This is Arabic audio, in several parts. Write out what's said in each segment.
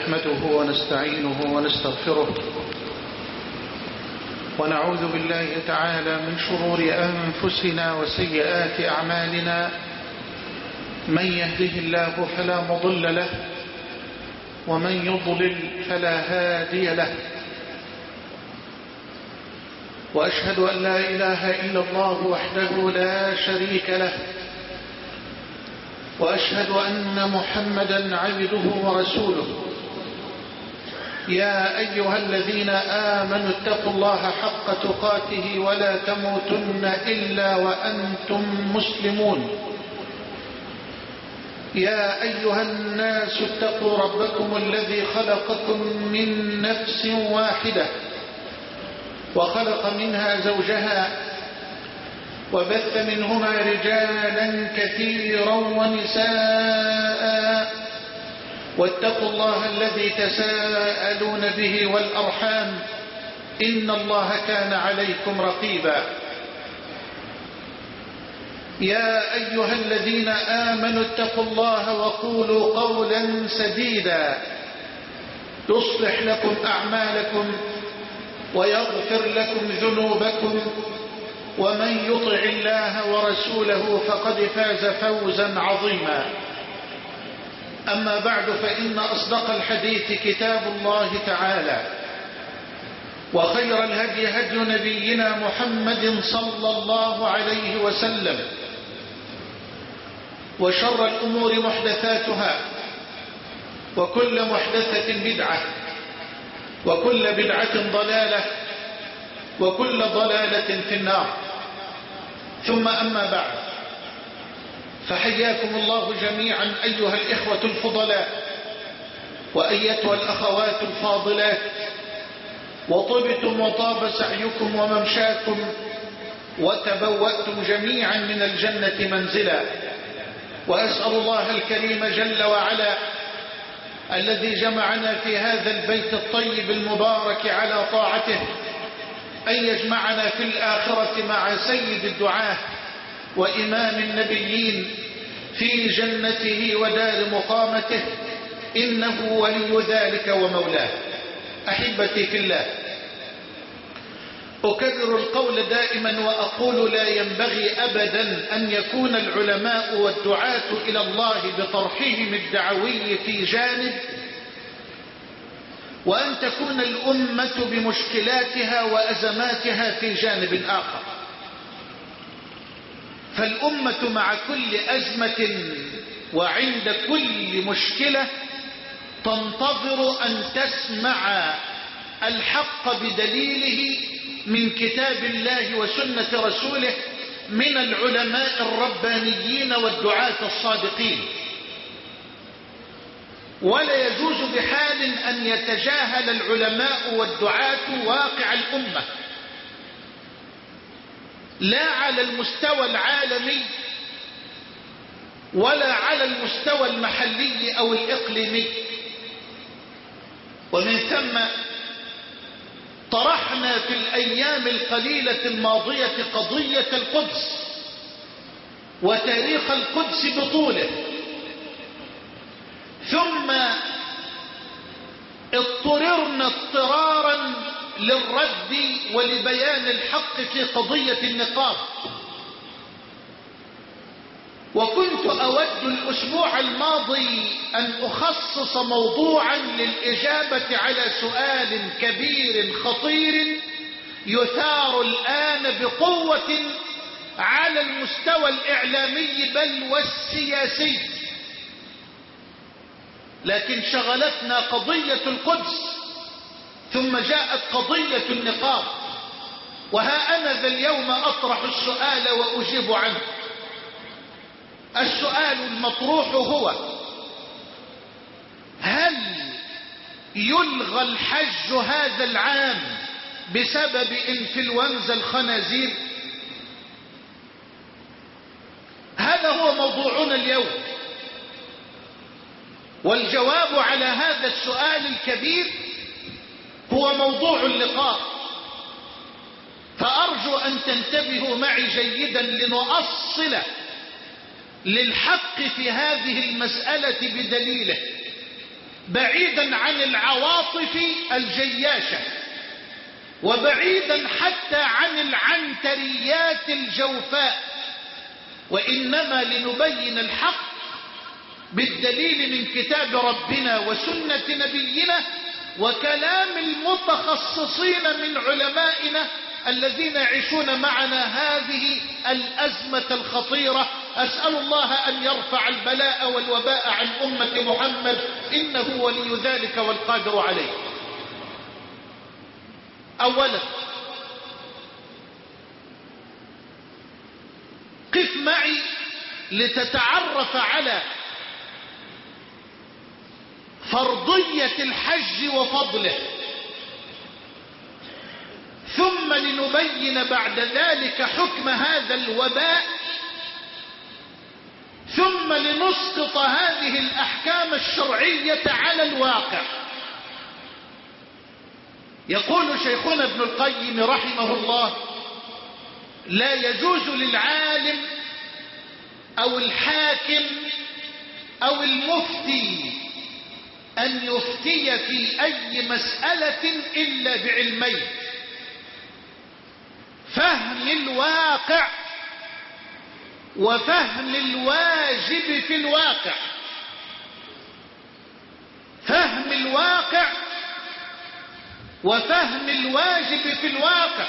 نحمده ونستعينه ونستغفره ونعوذ بالله تعالى من شرور أنفسنا وسيئات أعمالنا. من يهده الله فلا مضل له ومن يضلل فلا هادي له، وأشهد أن لا إله إلا الله وحده لا شريك له، وأشهد أن محمدا عبده ورسوله. يا أيها الذين آمنوا اتقوا الله حق تقاته ولا تموتن إلا وأنتم مسلمون. يا أيها الناس اتقوا ربكم الذي خلقكم من نفس واحدة وخلق منها زوجها وبث منهما رجالا كثيرا ونساء، واتقوا الله الذي تساءلون به والأرحام إن الله كان عليكم رقيبا. يا أيها الذين آمنوا اتقوا الله وقولوا قولا سديدا يصلح لكم أعمالكم ويغفر لكم ذنوبكم، ومن يطع الله ورسوله فقد فاز فوزا عظيما. أما بعد، فإن أصدق الحديث كتاب الله تعالى، وخير الهدي هدي نبينا محمد صلى الله عليه وسلم، وشر الأمور محدثاتها، وكل محدثة بدعة، وكل بدعة ضلالة، وكل ضلالة في النار. ثم أما بعد، فحياكم الله جميعا أيها الإخوة الفضلاء وأيتها الأخوات الفاضلات، وطبتم وطاب سعيكم وممشاكم، وتبوأتم جميعا من الجنة منزلا. وأسأل الله الكريم جل وعلا الذي جمعنا في هذا البيت الطيب المبارك على طاعته أن يجمعنا في الآخرة مع سيد الدعاة وإمام النبيين في جنته ودار مقامته، إنه ولي ذلك ومولاه. أحبتي في الله، أكرر القول دائما وأقول: لا ينبغي أبدا أن يكون العلماء والدعاة إلى الله بطرحهم الدعوي في جانب، وأن تكون الأمة بمشكلاتها وأزماتها في جانب آخر. فالأمة مع كل أزمة وعند كل مشكلة تنتظر أن تسمع الحق بدليله من كتاب الله وسنة رسوله من العلماء الربانيين والدعاة الصادقين. ولا يجوز بحال أن يتجاهل العلماء والدعاة واقع الأمة، لا على المستوى العالمي ولا على المستوى المحلي أو الإقليمي. ومن ثم طرحنا في الأيام القليلة الماضية قضية القدس وتاريخ القدس بطوله، ثم اضطررنا اضطرارا للرد ولبيان الحق في قضية النقاب. وكنت أود الأسبوع الماضي أن أخصص موضوعا للإجابة على سؤال كبير خطير يثار الآن بقوة على المستوى الإعلامي بل والسياسي، لكن شغلتنا قضية القدس، ثم جاءت قضية النقاب، وها أنا ذا اليوم أطرح السؤال وأجيب عنه. السؤال المطروح هو: هل يلغى الحج هذا العام بسبب انفلونزا الخنازير؟ هذا هو موضوعنا اليوم، والجواب على هذا السؤال الكبير هو موضوع اللقاء. فأرجو أن تنتبهوا معي جيدا لنؤصل للحق في هذه المسألة بدليله، بعيدا عن العواطف الجياشة، وبعيدا حتى عن العنتريات الجوفاء، وإنما لنبين الحق بالدليل من كتاب ربنا وسنة نبينا وكلام المتخصصين من علمائنا الذين يعيشون معنا هذه الأزمة الخطيرة. أسأل الله أن يرفع البلاء والوباء عن أمة محمد، إنه ولي ذلك والقادر عليه. أولا، قف معي لتتعرف على فرضية الحج وفضله، ثم لنبين بعد ذلك حكم هذا الوباء، ثم لنسقط هذه الأحكام الشرعية على الواقع. يقول شيخنا ابن القيم رحمه الله: لا يجوز للعالم أو الحاكم أو المفتي أن يفتي في أي مسألة إلا بعلمين: فهم الواقع وفهم الواجب في الواقع. فهم الواقع وفهم الواجب في الواقع.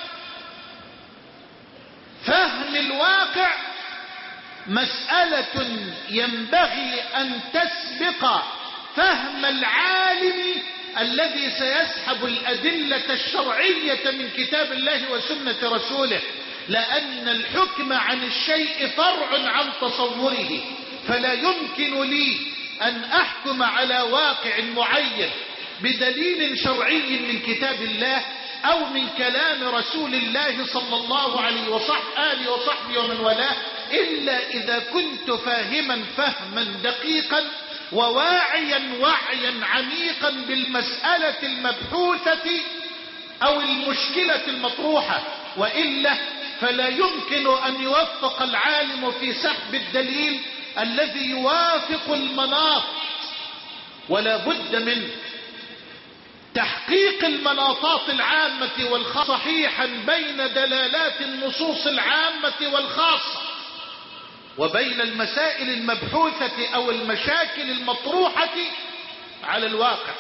فهم الواقع مسألة ينبغي أن تسبق فهم العالم الذي سيسحب الأدلة الشرعية من كتاب الله وسنة رسوله، لأن الحكم عن الشيء فرع عن تصوره، فلا يمكن لي أن أحكم على واقع معين بدليل شرعي من كتاب الله أو من كلام رسول الله صلى الله عليه آله وصحبه ومن والاه إلا إذا كنت فاهما فهما دقيقا وواعيا وعيا عميقا بالمسألة المبحوثة أو المشكلة المطروحة، وإلا فلا يمكن أن يوفق العالم في سحب الدليل الذي يوافق المناط، ولا بد من تحقيق المناطات العامة والخاصة صحيحا بين دلالات النصوص العامة والخاصة وبين المسائل المبحوثة أو المشاكل المطروحة على الواقع.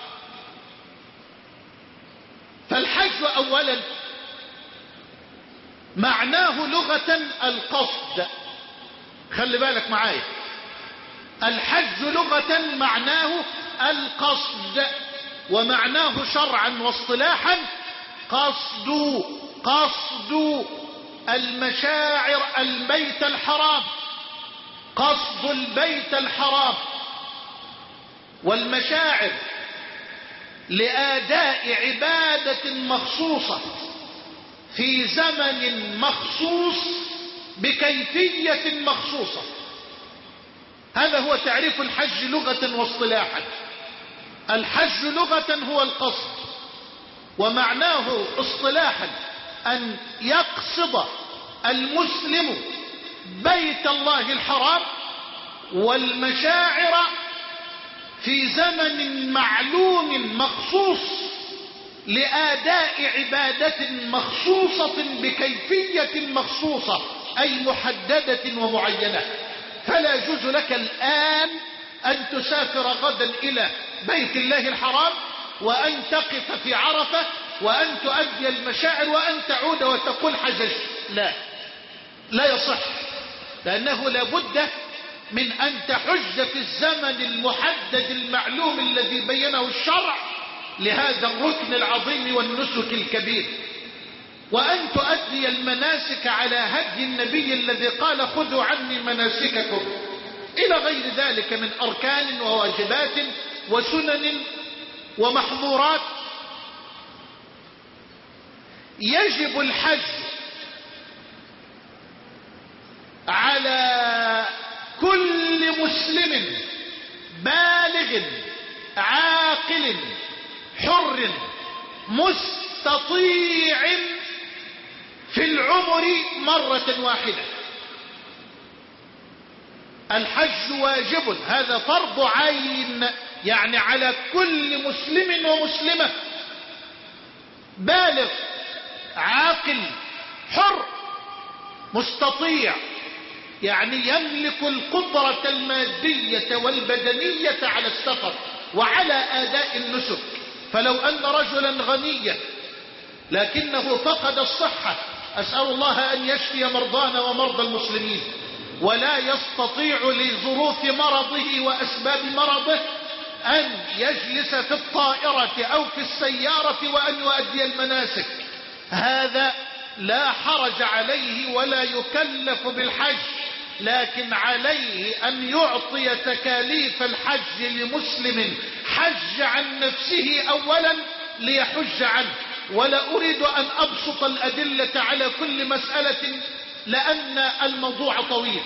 فالحج أولا معناه لغة القصد، خلي بالك معايا، الحج لغة معناه القصد، ومعناه شرعا واصطلاحا قصد المشاعر البيت الحرام، قصد البيت الحرام والمشاعر لأداء عبادة مخصوصة في زمن مخصوص بكيفية مخصوصة. هذا هو تعريف الحج لغة واصطلاحا. الحج لغة هو القصد، ومعناه اصطلاحا أن يقصد المسلم بيت الله الحرام والمشاعر في زمن معلوم مخصوص لأداء عبادة مخصوصة بكيفية مخصوصة، أي محددة ومعينة. فلا يجوز لك الآن أن تسافر غدا إلى بيت الله الحرام وأن تقف في عرفة وأن تؤدي المشاعر وأن تعود وتقول حججت. لا يصح، لأنه لابد من أن تحج في الزمن المحدد المعلوم الذي بينه الشرع لهذا الركن العظيم والنسك الكبير، وأن تؤدي المناسك على هدي النبي الذي قال خذوا عني مناسككم، إلى غير ذلك من أركان وواجبات وسنن ومحظورات. يجب الحج على كل مسلم بالغ عاقل حر مستطيع في العمر مرة واحدة. الحج واجب، هذا فرض عين يعني على كل مسلم ومسلمة بالغ عاقل حر مستطيع، يعني يملك القدرة المادية والبدنية على السفر وعلى أداء النسك. فلو أن رجلا غنيا لكنه فقد الصحة، أسأل الله أن يشفي مرضانا ومرضى المسلمين، ولا يستطيع لظروف مرضه وأسباب مرضه أن يجلس في الطائرة أو في السيارة وأن يؤدي المناسك، هذا لا حرج عليه ولا يكلف بالحج، لكن عليه أن يعطي تكاليف الحج لمسلم حج عن نفسه أولا ليحج عنه. ولا أريد أن أبسط الأدلة على كل مسألة لأن الموضوع طويل.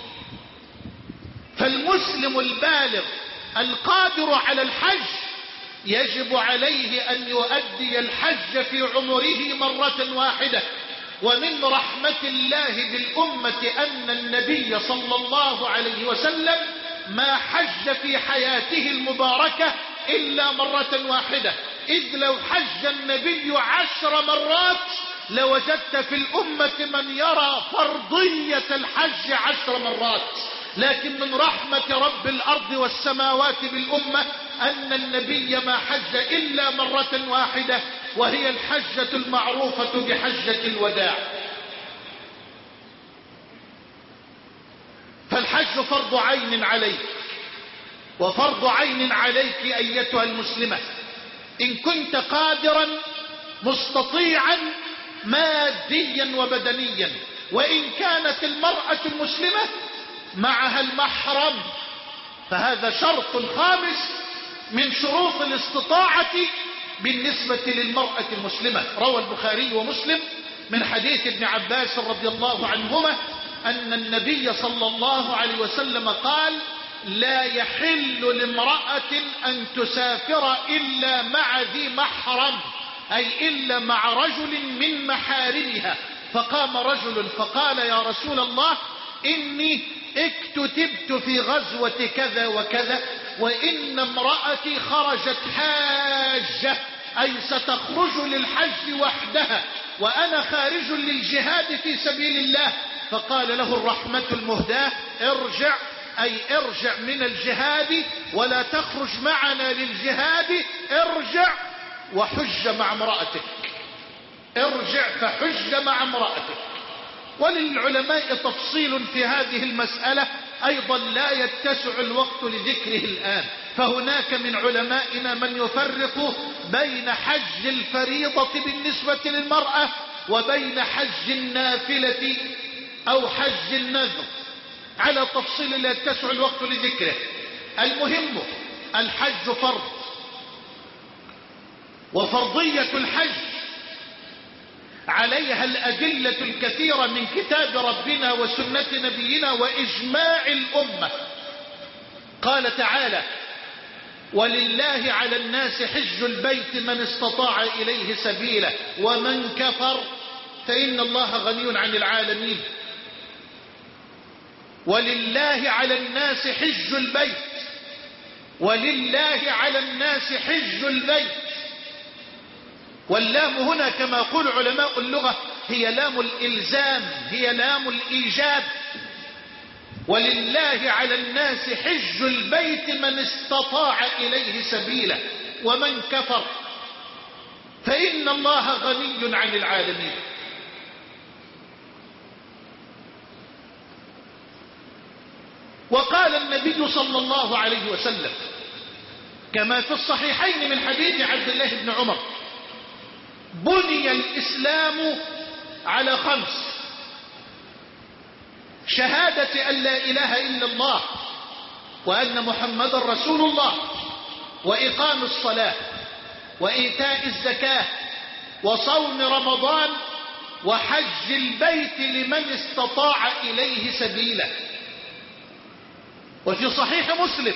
فالمسلم البالغ القادر على الحج يجب عليه أن يؤدي الحج في عمره مرة واحدة. ومن رحمة الله بالأمة أن النبي صلى الله عليه وسلم ما حج في حياته المباركة إلا مرة واحدة، إذ لو حج النبي 10 مرات لوجدت في الأمة من يرى فرضية الحج 10 مرات. لكن من رحمة رب الأرض والسماوات بالأمة أن النبي ما حج إلا مرة واحدة، وهي الحجة المعروفة بحجة الوداع. فالحج فرض عين عليك، وفرض عين عليك أيتها المسلمة إن كنت قادرا مستطيعا ماديا وبدنيا. وإن كانت المرأة المسلمة معها المحرم فهذا شرط خامس من شروط الاستطاعة بالنسبة للمرأة المسلمة. روى البخاري ومسلم من حديث ابن عباس رضي الله عنهما أن النبي صلى الله عليه وسلم قال: لا يحل لامرأة أن تسافر إلا مع ذي محرم، أي إلا مع رجل من محارمها. فقام رجل فقال: يا رسول الله، إني اكتتبت في غزوة كذا وكذا، وإن امرأتي خرجت حاجة، أي ستخرج للحج وحدها، وأنا خارج للجهاد في سبيل الله. فقال له الرحمة المهداة: ارجع، أي ارجع من الجهاد ولا تخرج معنا للجهاد، ارجع وحج مع امرأتك، ارجع فحج مع امرأتك. وللعلماء تفصيل في هذه المسألة أيضا لا يتسع الوقت لذكره الآن. فهناك من علمائنا من يفرق بين حج الفريضة بالنسبة للمرأة وبين حج النافلة أو حج النذر، على تفصيل لا يتسع الوقت لذكره. المهم الحج فرض، وفرضية الحج عليها الأدلة الكثيرة من كتاب ربنا وسنة نبينا وإجماع الأمة. قال تعالى: ولله على الناس حج البيت من استطاع إليه سبيلا ومن كفر فإن الله غني عن العالمين. ولله على الناس حج البيت، ولله على الناس حج البيت. واللام هنا كما يقول علماء اللغة هي لام الإلزام، هي لام الإيجاب. ولله على الناس حج البيت من استطاع إليه سبيلا ومن كفر فإن الله غني عن العالمين. وقال النبي صلى الله عليه وسلم كما في الصحيحين من حديث عبد الله بن عمر: بني الإسلام على 5: شهادة أن لا إله إلا الله وأن محمد رسول الله، وإقام الصلاة، وإيتاء الزكاة، وصوم رمضان، وحج البيت لمن استطاع إليه سبيلا. وفي صحيح مسلم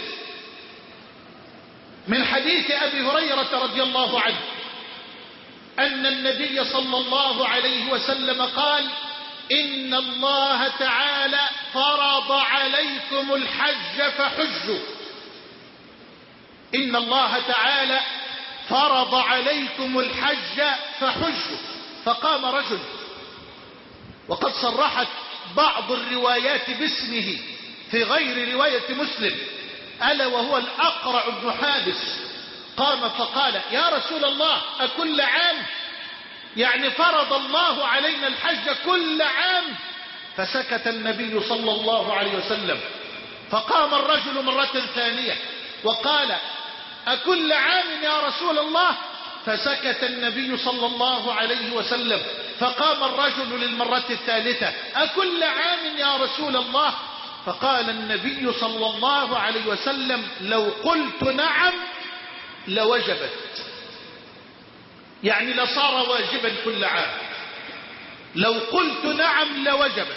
من حديث أبي هريرة رضي الله عنه أن النبي صلى الله عليه وسلم قال: إن الله تعالى فرض عليكم الحج فحجوا. إن الله تعالى فرض عليكم الحج فحجوا. فقام رجل، وقد صرحت بعض الروايات باسمه في غير رواية مسلم، ألا وهو الأقرع بن حابس، قام فقال: يا رسول الله، أكل عام؟ يعني فرض الله علينا الحج كل عام؟ فسكت النبي صلى الله عليه وسلم. فقام الرجل مرة ثانية وقال: أكل عام يا رسول الله؟ فسكت النبي صلى الله عليه وسلم. فقام الرجل للمرة الثالثة: أكل عام يا رسول الله؟ فقال النبي صلى الله عليه وسلم: لو قلت نعم لوجبت، يعني لصار واجبا كل عام. لو قلت نعم لوجبت.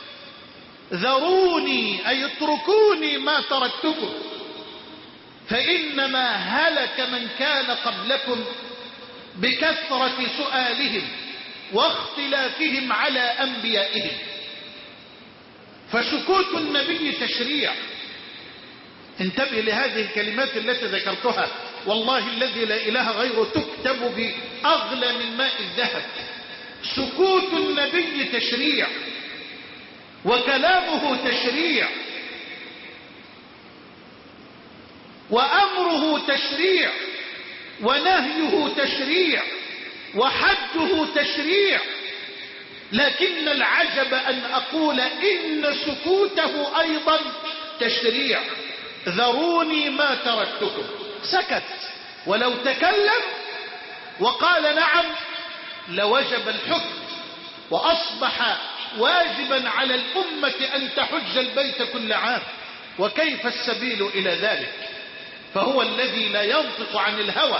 ذروني أي اتركوني ما تركتكم، فإنما هلك من كان قبلكم بكثرة سؤالهم واختلافهم على أنبيائهم. فسكوت النبي تشريع. انتبه لهذه الكلمات التي ذكرتها، والله الذي لا إله غيره تكتب بأغلى من ماء الذهب. سكوت النبي تشريع، وكلامه تشريع، وأمره تشريع، ونهيه تشريع، وحده تشريع. لكن العجب أن أقول إن سكوته أيضا تشريع. ذروني ما تركتكم. سكت، ولو تكلم وقال نعم لوجب الحكم، وأصبح واجبا على الأمة أن تحج البيت كل عام. وكيف السبيل إلى ذلك؟ فهو الذي لا ينطق عن الهوى.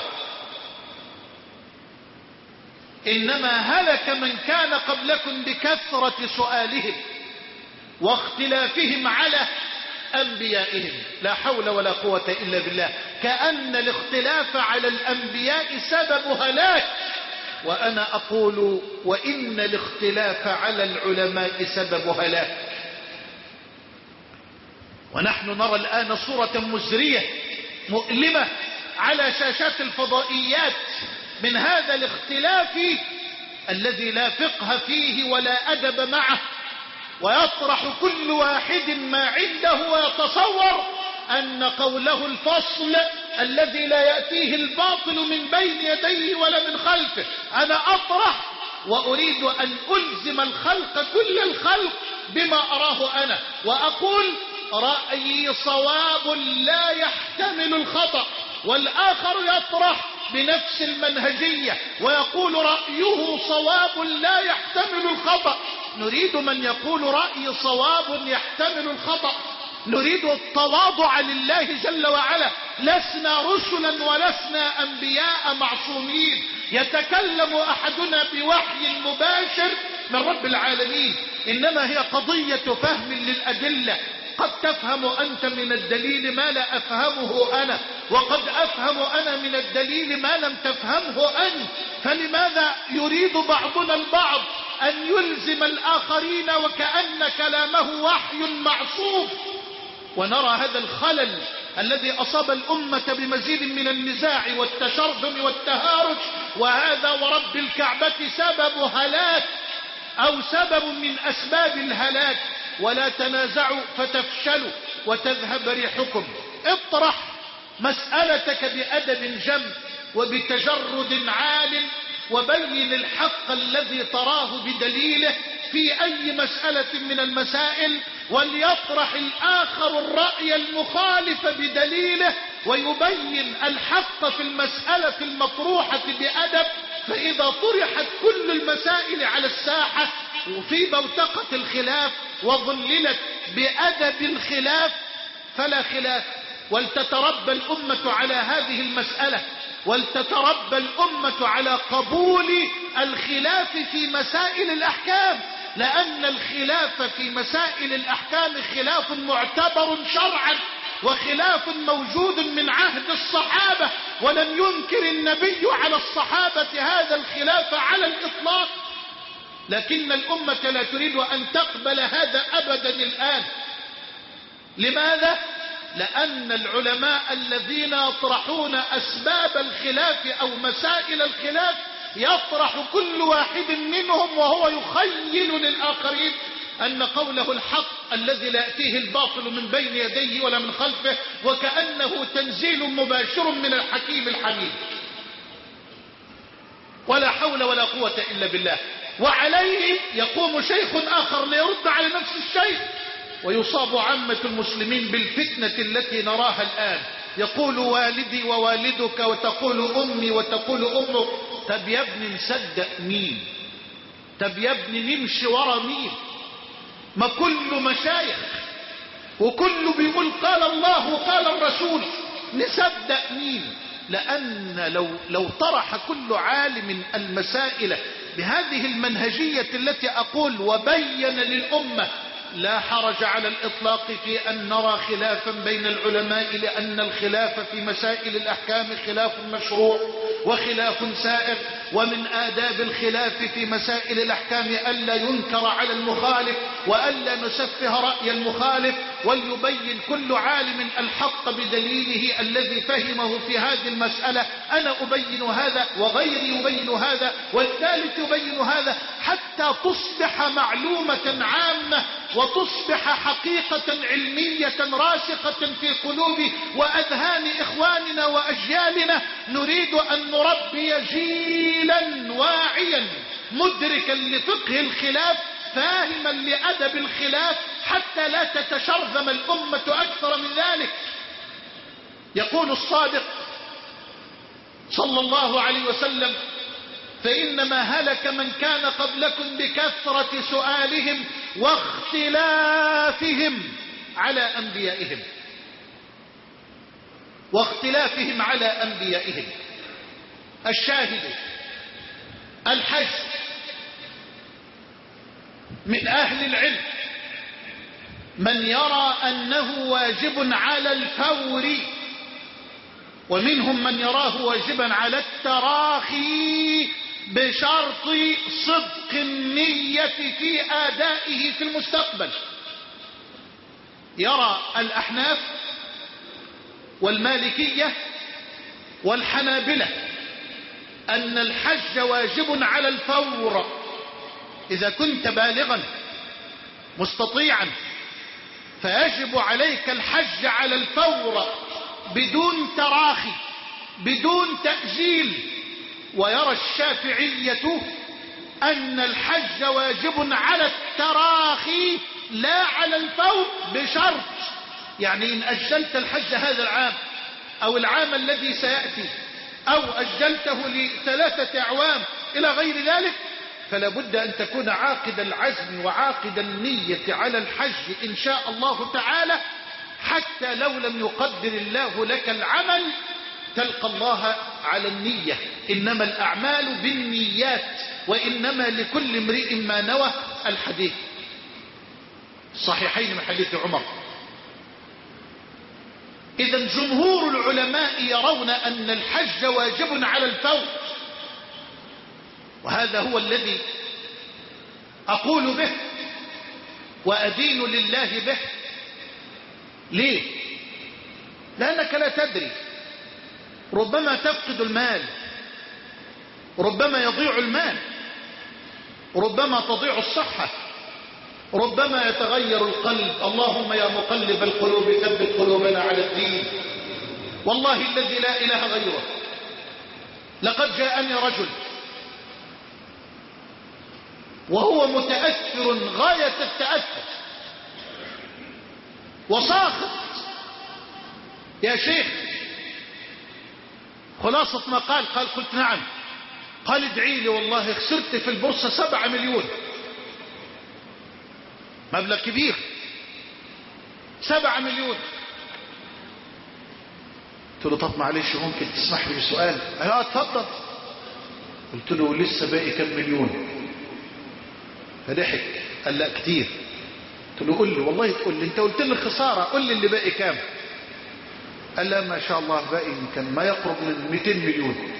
إنما هلك من كان قبلكم بكثرة سؤالهم واختلافهم على أنبيائهم. لا حول ولا قوة إلا بالله. كأن الاختلاف على الأنبياء سبب هلاك، وأنا أقول وإن الاختلاف على العلماء سبب هلاك. ونحن نرى الآن صورة مزرية مؤلمة على شاشات الفضائيات من هذا الاختلاف الذي لا فقه فيه ولا أدب معه، ويطرح كل واحد ما عنده ويتصور أن قوله الفصل الذي لا يأتيه الباطل من بين يديه ولا من خلفه. أنا أطرح وأريد أن ألزم الخلق كل الخلق بما أراه أنا، وأقول رأيي صواب لا يحتمل الخطأ، والآخر يطرح بنفس المنهجية ويقول رأيه صواب لا يحتمل الخطأ. نريد من يقول رأي صواب يحتمل الخطأ. نريد التواضع لله جل وعلا. لسنا رسلا ولسنا أنبياء معصومين يتكلم أحدنا بوحي مباشر من رب العالمين، إنما هي قضية فهم للأدلة. قد تفهم أنت من الدليل ما لا أفهمه أنا، وقد أفهم أنا من الدليل ما لم تفهمه أنت. فلماذا يريد بعضنا البعض أن يلزم الآخرين وكأن كلامه وحي معصوم؟ ونرى هذا الخلل الذي أصاب الأمة بمزيد من النزاع والتشرذم والتهارج، وهذا ورب الكعبة سبب هلاك أو سبب من أسباب الهلاك. ولا تنازعوا فتفشلوا وتذهب ريحكم. اطرح مسألتك بأدب جم وبتجرد عال، وبين الحق الذي تراه بدليله في أي مسألة من المسائل، وليطرح الآخر الرأي المخالف بدليله ويبين الحق في المسألة المطروحة بأدب. فإذا طرحت كل المسائل على الساحة وفي بوتقة الخلاف وظللت بأدب الخلاف فلا خلاف. ولتتربى الأمة على هذه المسألة، ولتتربى الأمة على قبول الخلاف في مسائل الأحكام، لأن الخلاف في مسائل الأحكام خلاف معتبر شرعا، وخلاف موجود من عهد الصحابة، ولم ينكر النبي على الصحابة هذا الخلاف على الإطلاق. لكن الأمة لا تريد أن تقبل هذا أبدا الآن. لماذا؟ لأن العلماء الذين يطرحون أسباب الخلاف أو مسائل الخلاف يطرح كل واحد منهم وهو يخيل للآخرين أن قوله الحق الذي لا يأتيه الباطل من بين يديه ولا من خلفه، وكأنه تنزيل مباشر من الحكيم الحميد. ولا حول ولا قوة إلا بالله. وعليه يقوم شيخ آخر ليرد على نفس الشيء، ويصاب عامة المسلمين بالفتنة التي نراها الآن. يقول والدي ووالدك، وتقول أمي وتقول أمك. طب يا ابني نصدق مين؟ طب يا ابني نمشي ورا مين؟ ما كله مشايخ وكله بيقول قال الله وقال الرسول، نصدق مين؟ لأن لو طرح كل عالم المسائل بهذه المنهجية التي أقول وبين للأمة، لا حرج على الإطلاق في أن نرى خلافا بين العلماء، لأن الخلاف في مسائل الأحكام خلاف مشروع وخلاف سائر. ومن آداب الخلاف في مسائل الأحكام ألا ينكر على المخالف وألا نسفه رأي المخالف، وليبين كل عالم الحق بدليله الذي فهمه في هذه المسألة. أنا أبين هذا وغيري يبين هذا والثالث يبين هذا، حتى تصبح معلومة عامة وتصبح حقيقة علمية راسخة في قلوب وأذهان إخواننا وأجيالنا. نريد أن نربي جيلا واعيا مدركا لفقه الخلاف، فاهما لأدب الخلاف، حتى لا تتشرذم الأمة أكثر من ذلك. يقول الصادق صلى الله عليه وسلم: فإنما هلك من كان قبلكم بكثرة سؤالهم واختلافهم على أنبيائهم. واختلافهم على أنبيائهم. الشاهد الحج من أهل العلم من يرى أنه واجب على الفور، ومنهم من يراه واجبا على التراخي بشرط صدق النية في آدائه في المستقبل. يرى الأحناف والمالكية والحنابلة أن الحج واجب على الفور إذا كنت بالغا مستطيعا، فيجب عليك الحج على الفور بدون تراخي بدون تأجيل. ويرى الشافعية أن الحج واجب على التراخي لا على الفور بشرط، يعني إن أجلت الحج هذا العام أو العام الذي سيأتي أو أجلته ل3 أعوام إلى غير ذلك، فلا بد أن تكون عاقد العزم وعاقد النية على الحج إن شاء الله تعالى، حتى لو لم يقدر الله لك العمل تلقى الله على النية. إنما الأعمال بالنيات وإنما لكل امرئ ما نوى. الحديث الصحيحين من حديث عمر. إذا جمهور العلماء يرون أن الحج واجب على الفور، وهذا هو الذي أقول به وأدين لله به. ليه؟ لأنك لا تدري، ربما تفقد المال، ربما يضيع المال، ربما تضيع الصحة، ربما يتغير القلب. اللهم يا مقلب القلوب ثبت قلوبنا على الدين. والله الذي لا إله غيره، لقد جاءني رجل وهو متأثر غاية التأثر وساخط: يا شيخ خلاصة ما قال قلت نعم. قال: ادعي لي والله خسرت في البورصة 7 مليون، مبلغ كبير، 7 مليون. قلت له: طب معلش ممكن تسمح لي بسؤال؟ قال: اتفضل. قلت له: لسه باقي كم مليون؟ فضحك قال: لا كتير. قلت له: قول لي والله، تقول لي انت قلت لي الخسارة، قول لي اللي باقي كام. قال: لا ما شاء الله باقي يمكن ما يقرب من 200 مليون.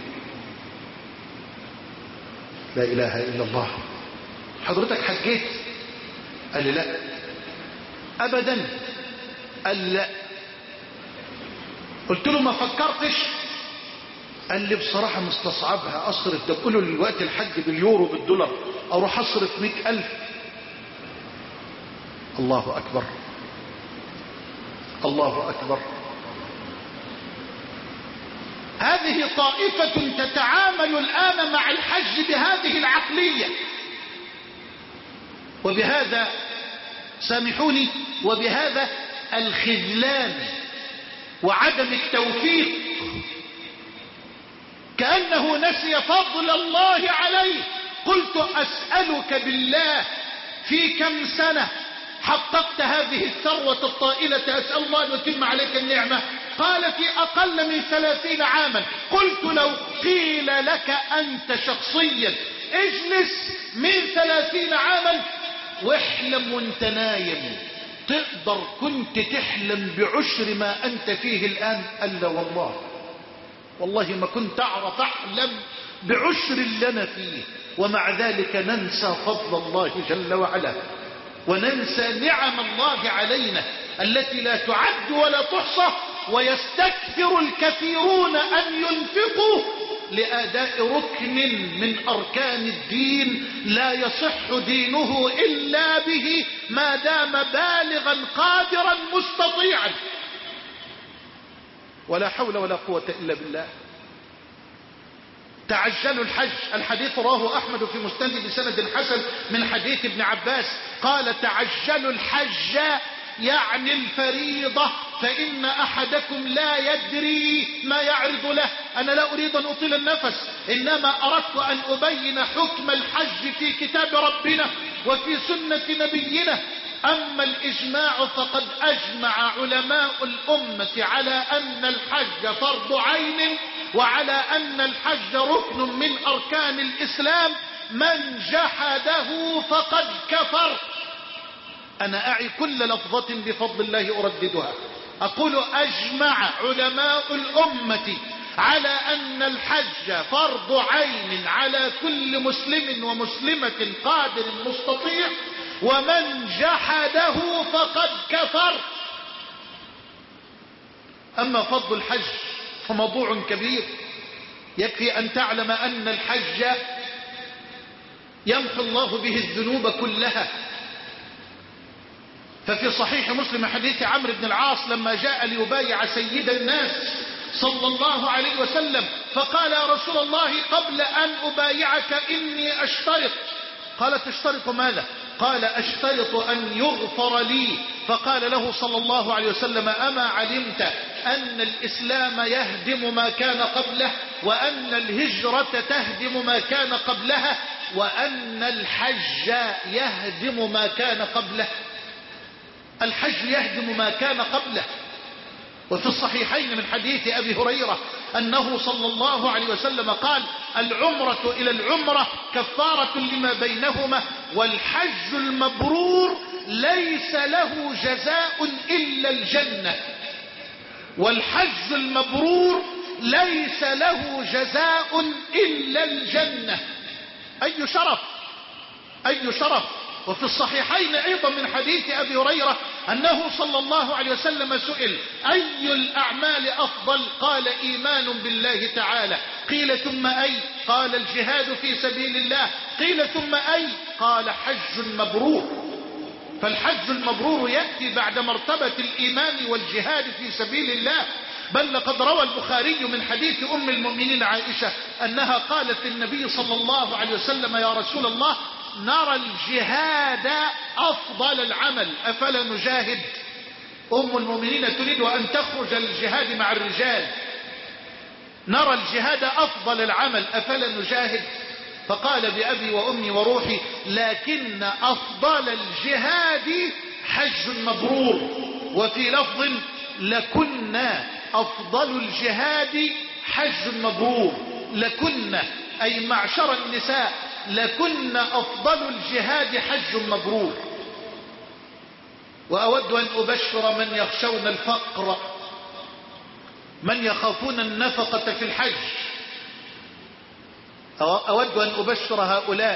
لا اله الا الله. حضرتك حجيت؟ قال لي: لا ابدا. قال: لا قلت له ما فكرتش؟ قال لي بصراحة مستصعبها، أصرف ده بقوله دلوقتي الحج باليورو بالدولار، أروح أصرف 100,000. الله أكبر، الله أكبر. هذه طائفة تتعامل الآن مع الحج بهذه العقلية، وبهذا سامحوني، وبهذا الخذلان وعدم التوفيق، كأنه نسي فضل الله عليه. قلت أسألك بالله في كم سنة حققت هذه الثروة الطائلة؟ أسأل الله أن يتم عليك النعمة. قال في أقل من 30 عاما. قلت لو قيل لك أنت شخصيا اجلس من 30 عاما واحلم وانت نايم، تقدر كنت تحلم بعشر ما أنت فيه الآن؟ ألا والله ما كنت أعرف أحلم بعشر اللي أنا فيه. ومع ذلك ننسى فضل الله جل وعلا، وننسى نعم الله علينا التي لا تعد ولا تحصى، ويستكثر الكثيرون أن ينفقوا لأداء ركن من أركان الدين لا يصح دينه إلا به ما دام بالغا قادرا مستطيعا. ولا حول ولا قوة إلا بالله. تعجلوا الحج. الحديث رواه أحمد في مسند بسند حسن من حديث ابن عباس قال تعجلوا الحج يعني الفريضة، فإن أحدكم لا يدري ما يعرض له. أنا لا أريد أن أطيل النفس، إنما أردت أن أبين حكم الحج في كتاب ربنا وفي سنة نبينا. أما الإجماع فقد أجمع علماء الأمة على أن الحج فرض عين، وعلى أن الحج ركن من أركان الإسلام. من جحده فقد كفر. أنا أعي كل لفظة بفضل الله أرددها. أقول أجمع علماء الأمة على أن الحج فرض عين على كل مسلم ومسلمة قادر مستطيع، ومن جحده فقد كفر. أما فضل الحج فموضوع كبير. يكفي أن تعلم أن الحج يمحو الله به الذنوب كلها. ففي صحيح مسلم حديث عمرو بن العاص لما جاء ليبايع سيد الناس صلى الله عليه وسلم فقال يا رسول الله قبل أن أبايعك إني أشترط. قال تشترط ماذا؟ قال أشترط أن يغفر لي. فقال له صلى الله عليه وسلم أما علمت أن الإسلام يهدم ما كان قبله، وأن الهجرة تهدم ما كان قبلها، وأن الحج يهدم ما كان قبله؟ الحج يهدم ما كان قبله. وفي الصحيحين من حديث أبي هريرة أنه صلى الله عليه وسلم قال العمرة إلى العمرة كفارة لما بينهما، والحج المبرور ليس له جزاء إلا الجنة. والحج المبرور ليس له جزاء إلا الجنة. أي شرف، أي شرف. وفي الصحيحين أيضا من حديث أبي هريرة أنه صلى الله عليه وسلم سئل أي الأعمال أفضل؟ قال إيمان بالله تعالى. قيل ثم أي؟ قال الجهاد في سبيل الله. قيل ثم أي؟ قال حج مبرور. فالحج المبرور يأتي بعد مرتبة الإيمان والجهاد في سبيل الله. بل لقد روى البخاري من حديث أم المؤمنين عائشة أنها قالت للنبي صلى الله عليه وسلم يا رسول الله نرى الجهاد أفضل العمل أفلا نجاهد؟ أم المؤمنين تريد أن تخرج للجهاد مع الرجال. نرى الجهاد أفضل العمل أفلا نجاهد؟ فقال بأبي وأمي وروحي لكن أفضل الجهاد حج مبرور. وفي لفظ لكنا أفضل الجهاد حج مبرور. لكنا أي معشر النساء لكن أفضل الجهاد حج مبرور. وأود أن أبشر من يخشون الفقر، من يخافون النفقة في الحج، أود أن أبشر هؤلاء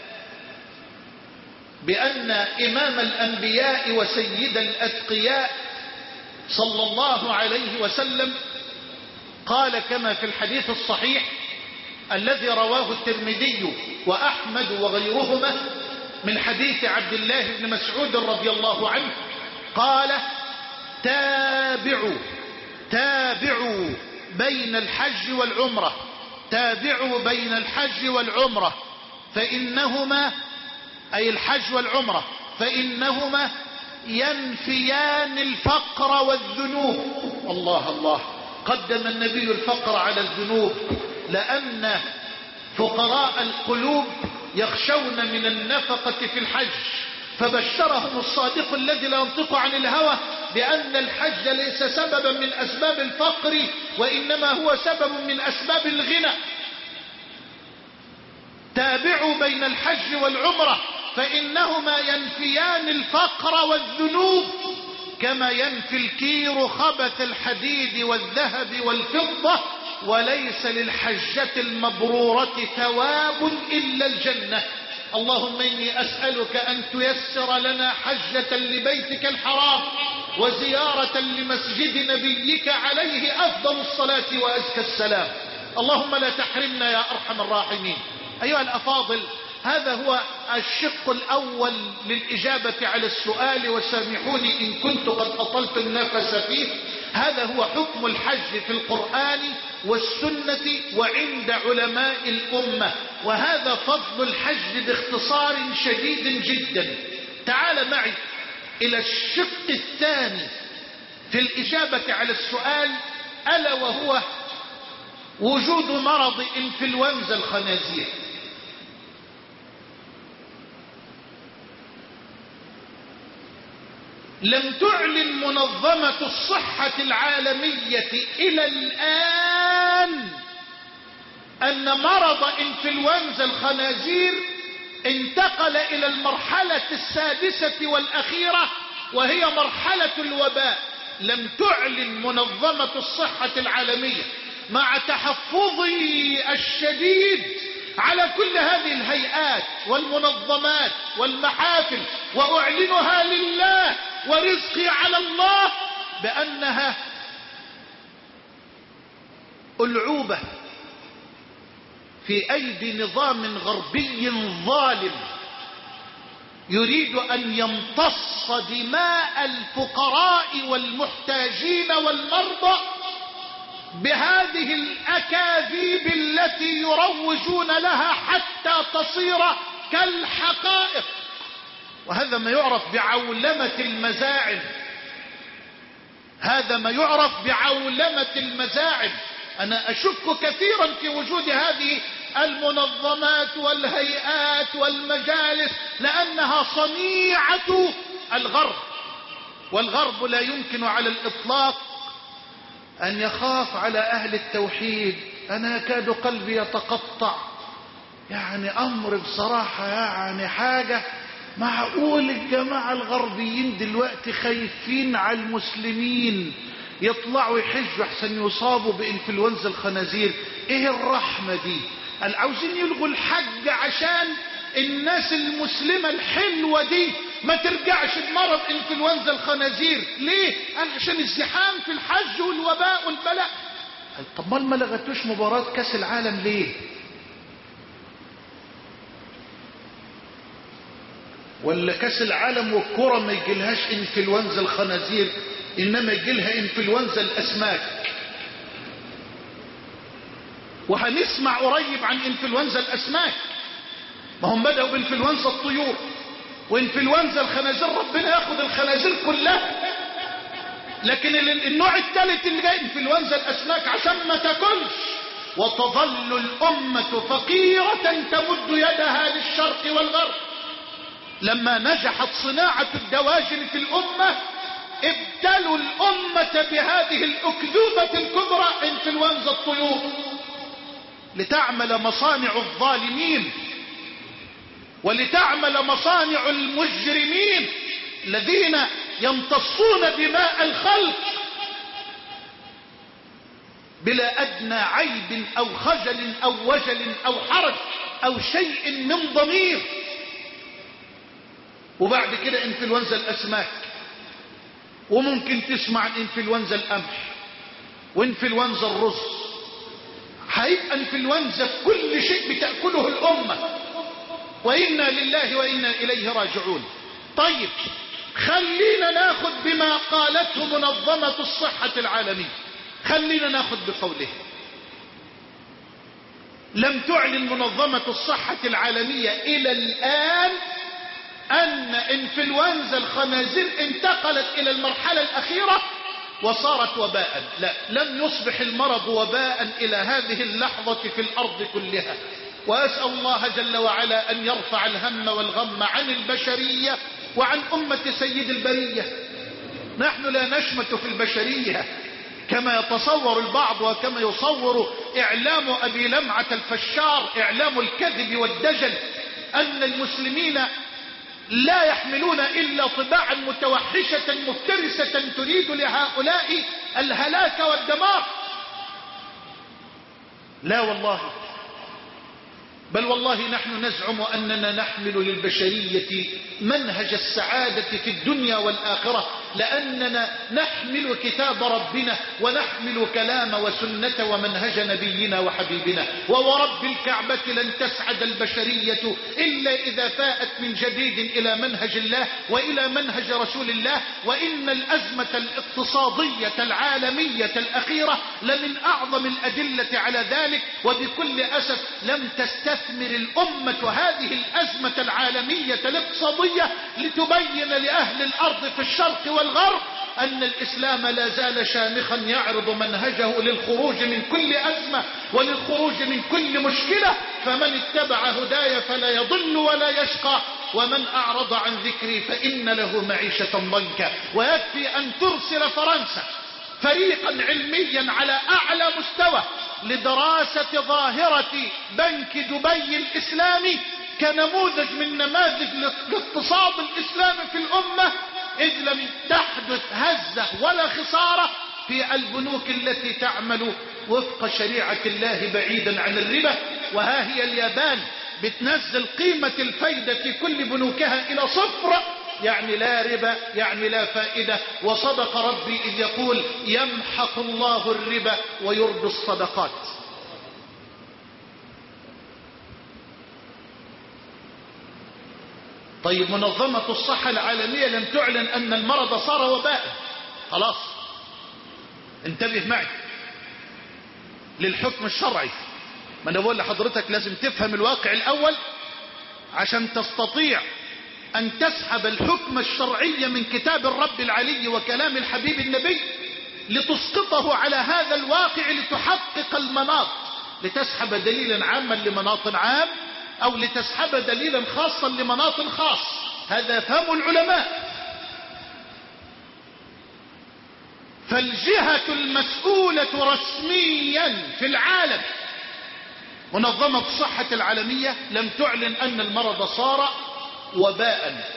بأن إمام الأنبياء وسيد الأتقياء صلى الله عليه وسلم قال كما في الحديث الصحيح الذي رواه الترمذي وأحمد وغيرهما من حديث عبد الله بن مسعود رضي الله عنه قال تابعوا بين الحج والعمرة، تابعوا بين الحج والعمرة فإنهما، أي الحج والعمرة، فإنهما ينفيان الفقر والذنوب. الله الله، قدم النبي الفقر على الذنوب، لأن فقراء القلوب يخشون من النفقة في الحج، فبشرهم الصادق الذي لا ينطق عن الهوى بأن الحج ليس سببا من أسباب الفقر، وإنما هو سبب من أسباب الغنى. تابعوا بين الحج والعمرة فإنهما ينفيان الفقر والذنوب كما ينفي الكير خبث الحديد والذهب والفضة، وليس للحجة المبرورة ثواب إلا الجنة. اللهم إني أسألك أن تيسر لنا حجة لبيتك الحرام وزيارة لمسجد نبيك عليه أفضل الصلاة وأزكى السلام. اللهم لا تحرمنا يا أرحم الراحمين. أيها الأفاضل، هذا هو الشق الأول للإجابة على السؤال، وسامحوني إن كنت قد أطلت النفس فيه. هذا هو حكم الحج في القرآن والسنة وعند علماء الأمة، وهذا فضل الحج باختصار شديد جدا. تعال معي إلى الشق الثاني في الإجابة على السؤال، ألا وهو وجود مرض إنفلونزا الخنازير. لم تعلن منظمة الصحة العالمية إلى الآن أن مرض إنفلونزا الخنازير انتقل إلى المرحلة السادسة والأخيرة، وهي مرحلة الوباء. لم تعلن منظمة الصحة العالمية، مع تحفظي الشديد على كل هذه الهيئات والمنظمات والمحافل، وأعلنها لله ورزقي على الله، بأنها ألعوبة في أيدي نظام غربي ظالم يريد أن يمتص دماء الفقراء والمحتاجين والمرضى بهذه الأكاذيب التي يروجون لها حتى تصير كالحقائق. وهذا ما يعرف بعولمة المزاعم، هذا ما يعرف بعولمة المزاعم. أنا أشك كثيرا في وجود هذه المنظمات والهيئات والمجالس، لأنها صنيعة الغرب، والغرب لا يمكن على الإطلاق أن يخاف على أهل التوحيد. أنا يكاد قلبي يتقطع، يعني أمر بصراحة، يعني حاجة معقول الجماعة الغربيين دلوقتي خايفين على المسلمين يطلعوا يحجوا احسن يصابوا بإنفلونزا الخنازير؟ ايه الرحمة دي؟ عاوزين يلغوا الحج عشان الناس المسلمة الحلوة دي ما ترجعش بمرض إنفلونزا الخنازير. ليه؟ عشان الزحام في الحج والوباء والبلاء. طب ما لغتوش مباراة كاس العالم ليه؟ ولا كاس العالم والكرة ما يجيلهاش إنفلونزا الخنازير، إنما يجيلها إنفلونزا الأسماك. وهنسمع قريب عن إنفلونزا الأسماك، ما هم بدأوا بإنفلونزا الطيور وإنفلونزا الخنازير. ربنا ياخد الخنازير كلها، لكن النوع الثالث اللي جاي إنفلونزا الأسماك عشان ما تاكلش. وتظل الأمة فقيرة تمد يدها للشرق والغرب. لما نجحت صناعة الدواجن في الأمة ابتلوا الأمة بهذه الأكذوبة الكبرى إنفلونزا الطيور، لتعمل مصانع الظالمين ولتعمل مصانع المجرمين الذين يمتصون دماء الخلق بلا أدنى عيب أو خجل أو وجل أو حرج أو شيء من ضمير. وبعد كده إنفلونزا الأسماك، وممكن تسمع عن إنفلونزا القمح، وانفلونزا الرز، هيبقى انفلونزا في كل شيء بتأكله الأمة، وإنا لله وإنا إليه راجعون. طيب خلينا ناخد بما قالته منظمة الصحة العالمية، خلينا ناخد بقوله. لم تعلن منظمة الصحة العالمية إلى الآن أن انفلونزا الخنازير انتقلت إلى المرحلة الأخيرة وصارت وباء. لا، لم يصبح المرض وباء إلى هذه اللحظة في الأرض كلها. وأسأل الله جل وعلا أن يرفع الهم والغم عن البشرية وعن أمة سيد البرية. نحن لا نشمت في البشرية كما يتصور البعض وكما يصور إعلام أبي لمعة الفشار، إعلام الكذب والدجل، أن المسلمين لا يحملون إلا طباعا متوحشة مفترسة تريد لهؤلاء الهلاك والدمار. لا والله، بل والله نحن نزعم أننا نحمل للبشرية منهج السعادة في الدنيا والآخرة، لأننا نحمل كتاب ربنا ونحمل كلام وسنة ومنهج نبينا وحبيبنا. وورب الكعبة لن تسعد البشرية إلا إذا فاءت من جديد إلى منهج الله وإلى منهج رسول الله. وإن الأزمة الاقتصادية العالمية الأخيرة لمن أعظم الأدلة على ذلك. وبكل أسف لم تستثمر الأمة هذه الأزمة العالمية الاقتصادية لتبين لأهل الأرض في الشرق والغرب أن الإسلام لا زال شامخا يعرض منهجه للخروج من كل أزمة وللخروج من كل مشكلة. فمن اتبع هداي فلا يضل ولا يشقى، ومن أعرض عن ذكري فإن له معيشة ضنكا. ويكفي أن ترسل فرنسا فريقا علميا على أعلى مستوى لدراسة ظاهرة بنك دبي الإسلامي كنموذج من نماذج الاقتصاد الإسلامي في الأمة، إذ لم تحدث هزة ولا خسارة في البنوك التي تعمل وفق شريعة الله بعيدا عن الربا. وها هي اليابان بتنزل قيمة الفايدة في كل بنوكها إلى صفر، يعني لا ربا، يعني لا فائدة. وصدق ربي إذ يقول يمحق الله الربا ويربي الصدقات. طيب منظمة الصحة العالمية لم تعلن أن المرض صار وباء، خلاص انتبه معي للحكم الشرعي. ما انا بقول لحضرتك لازم تفهم الواقع الأول عشان تستطيع أن تسحب الحكم الشرعي من كتاب الرب العلي وكلام الحبيب النبي لتسقطه على هذا الواقع لتحقق المناط، لتسحب دليلا عاما لمناط عام أو لتسحب دليلا خاصا لمناط خاص. هذا فهم العلماء. فالجهة المسؤولة رسميا في العالم منظمة الصحة العالمية لم تعلن أن المرض صار وباء.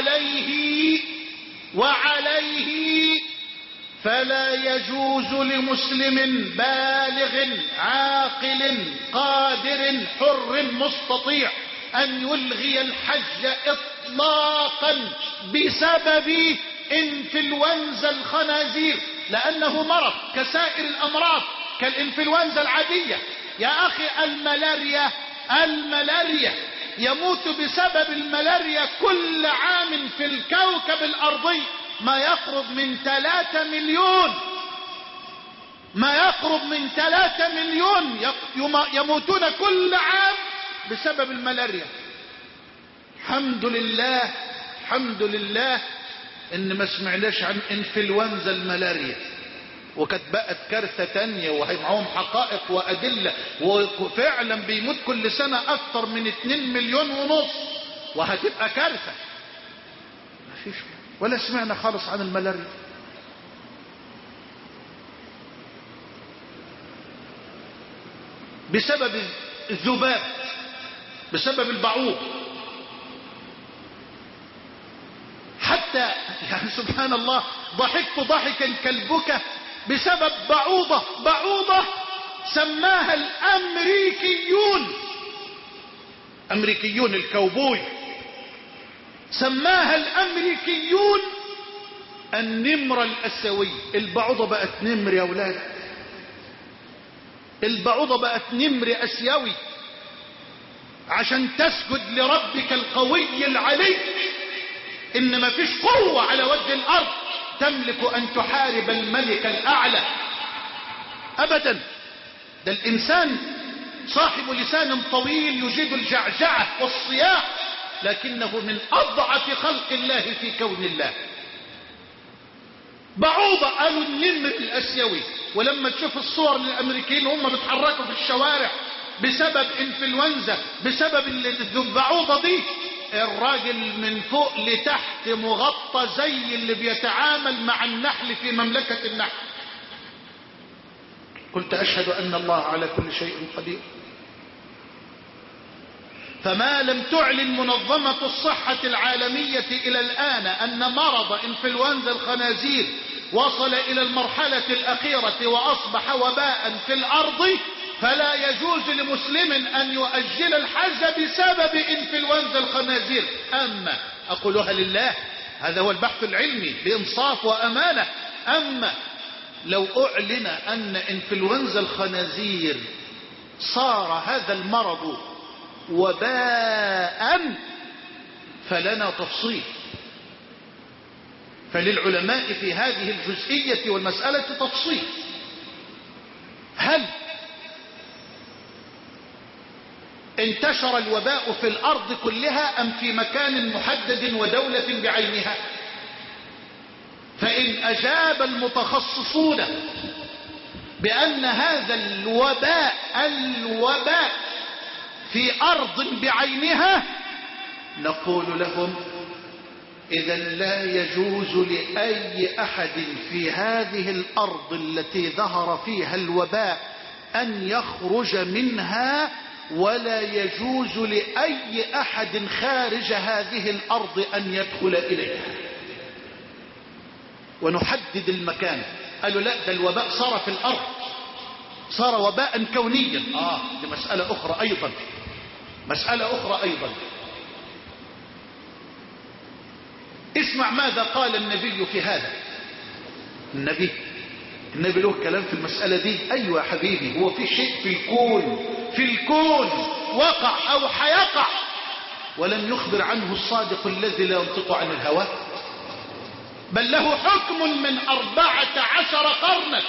وعليه فلا يجوز لمسلم بالغ عاقل قادر حر مستطيع أن يلغي الحج إطلاقا بسبب انفلونزا الخنازير، لأنه مرض كسائر الأمراض كالانفلونزا العادية. يا أخي الملاريا يموت بسبب الملاريا كل عام في الكوكب الأرضي ما يقرب من 3 مليون، ما يقرب من 3 مليون يموتون كل عام بسبب الملاريا. الحمد لله، الحمد لله ان ما سمعناش عن انفلونزا الملاريا، وكانت بقت كارثة تانية ومعهم حقائق وأدلة، وفعلا بيموت كل سنة أكثر من 2 مليون ونص، وهتبقى كارثة. مفيش ولا سمعنا خالص عن الملاريا. بسبب الذباب، بسبب البعوض. حتى يعني سبحان الله ضحكت ضحكا كالبكا بسبب بعوضة سماها الأمريكيون الكوبوي، سماها الأمريكيون النمر الأسيوي. البعوضة بقت نمر يا أولاد، البعوضة بقت نمر اسيوي عشان تسجد لربك القوي العلي. ان ما فيش قوة على وجه الارض تملك ان تحارب الملك الاعلى ابدا. ده الانسان صاحب لسان طويل يجيد الجعجعة والصياح، لكنه من اضعف خلق الله في كون الله. بعوضة قالوا النمر الاسيوي. ولما تشوف الصور للامريكيين هم بيتحركوا في الشوارع بسبب انفلونزا، بسبب البعوضة دي، الراجل من فوق لتحت مغطى زي اللي بيتعامل مع النحل في مملكة النحل. قلت أشهد أن الله على كل شيء قدير. فما لم تعلن منظمة الصحة العالمية إلى الآن أن مرض انفلونزا الخنازير وصل إلى المرحلة الأخيرة وأصبح وباء في الأرض، فلا يجوز لمسلم أن يؤجل الحج بسبب انفلونزا الخنازير. أما أقولها لله، هذا هو البحث العلمي بإنصاف وأمانة. أما لو أعلن أن انفلونزا الخنازير صار هذا المرض وباء فلنا تفصيل. فللعلماء في هذه الجزئية والمسألة تفصيل. هل انتشر الوباء في الأرض كلها أم في مكان محدد ودولة بعينها؟ فإن أجاب المتخصصون بأن هذا الوباء في أرض بعينها، نقول لهم إذا لا يجوز لأي أحد في هذه الأرض التي ظهر فيها الوباء أن يخرج منها، ولا يجوز لأي أحد خارج هذه الأرض أن يدخل إليها. ونحدد المكان. قالوا لا، ده الوباء صار في الأرض، صار وباء كونيا. دي مسألة أخرى أيضا، مسألة أخرى أيضا. اسمع ماذا قال النبي في هذا. النبي له كلام في المسألة دي. أيوة يا حبيبي، هو في شيء في الكون وقع أو حيقع ولم يخبر عنه الصادق الذي لا ينطق عن الهوى، بل له حكم من 14 قرنا،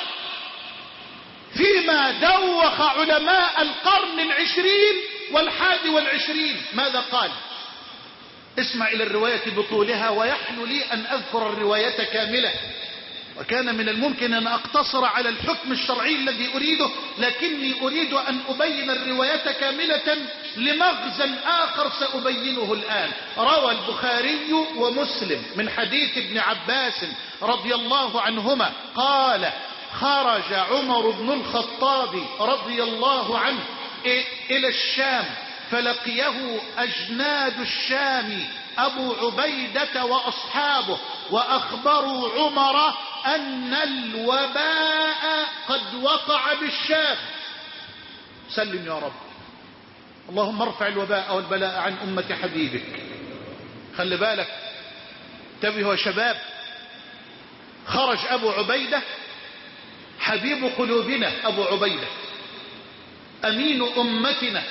فيما دوخ علماء القرن 20 وال21. ماذا قال؟ اسمع إلى الرواية بطولها، ويحلو لي أن أذكر الرواية كاملة، وكان من الممكن أن أقتصر على الحكم الشرعي الذي أريده، لكني أريد أن أبين الرواية كاملة لمغزى آخر سأبينه الآن. روى البخاري ومسلم من حديث ابن عباس رضي الله عنهما قال: خرج عمر بن الخطاب رضي الله عنه إلى الشام، فلقيه أجناد الشام أبو عبيدة وأصحابه، وأخبروا عمر أن الوباء قد وقع بالشام. سلم يا رب، اللهم ارفع الوباء والبلاء عن أمة حبيبك. خلي بالك، انتبهوا يا شباب. خرج أبو عبيدة حبيب قلوبنا، أبو عبيدة أمين أمتنا،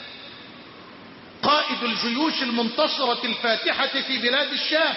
قائد الجيوش المنتصرة الفاتحة في بلاد الشام،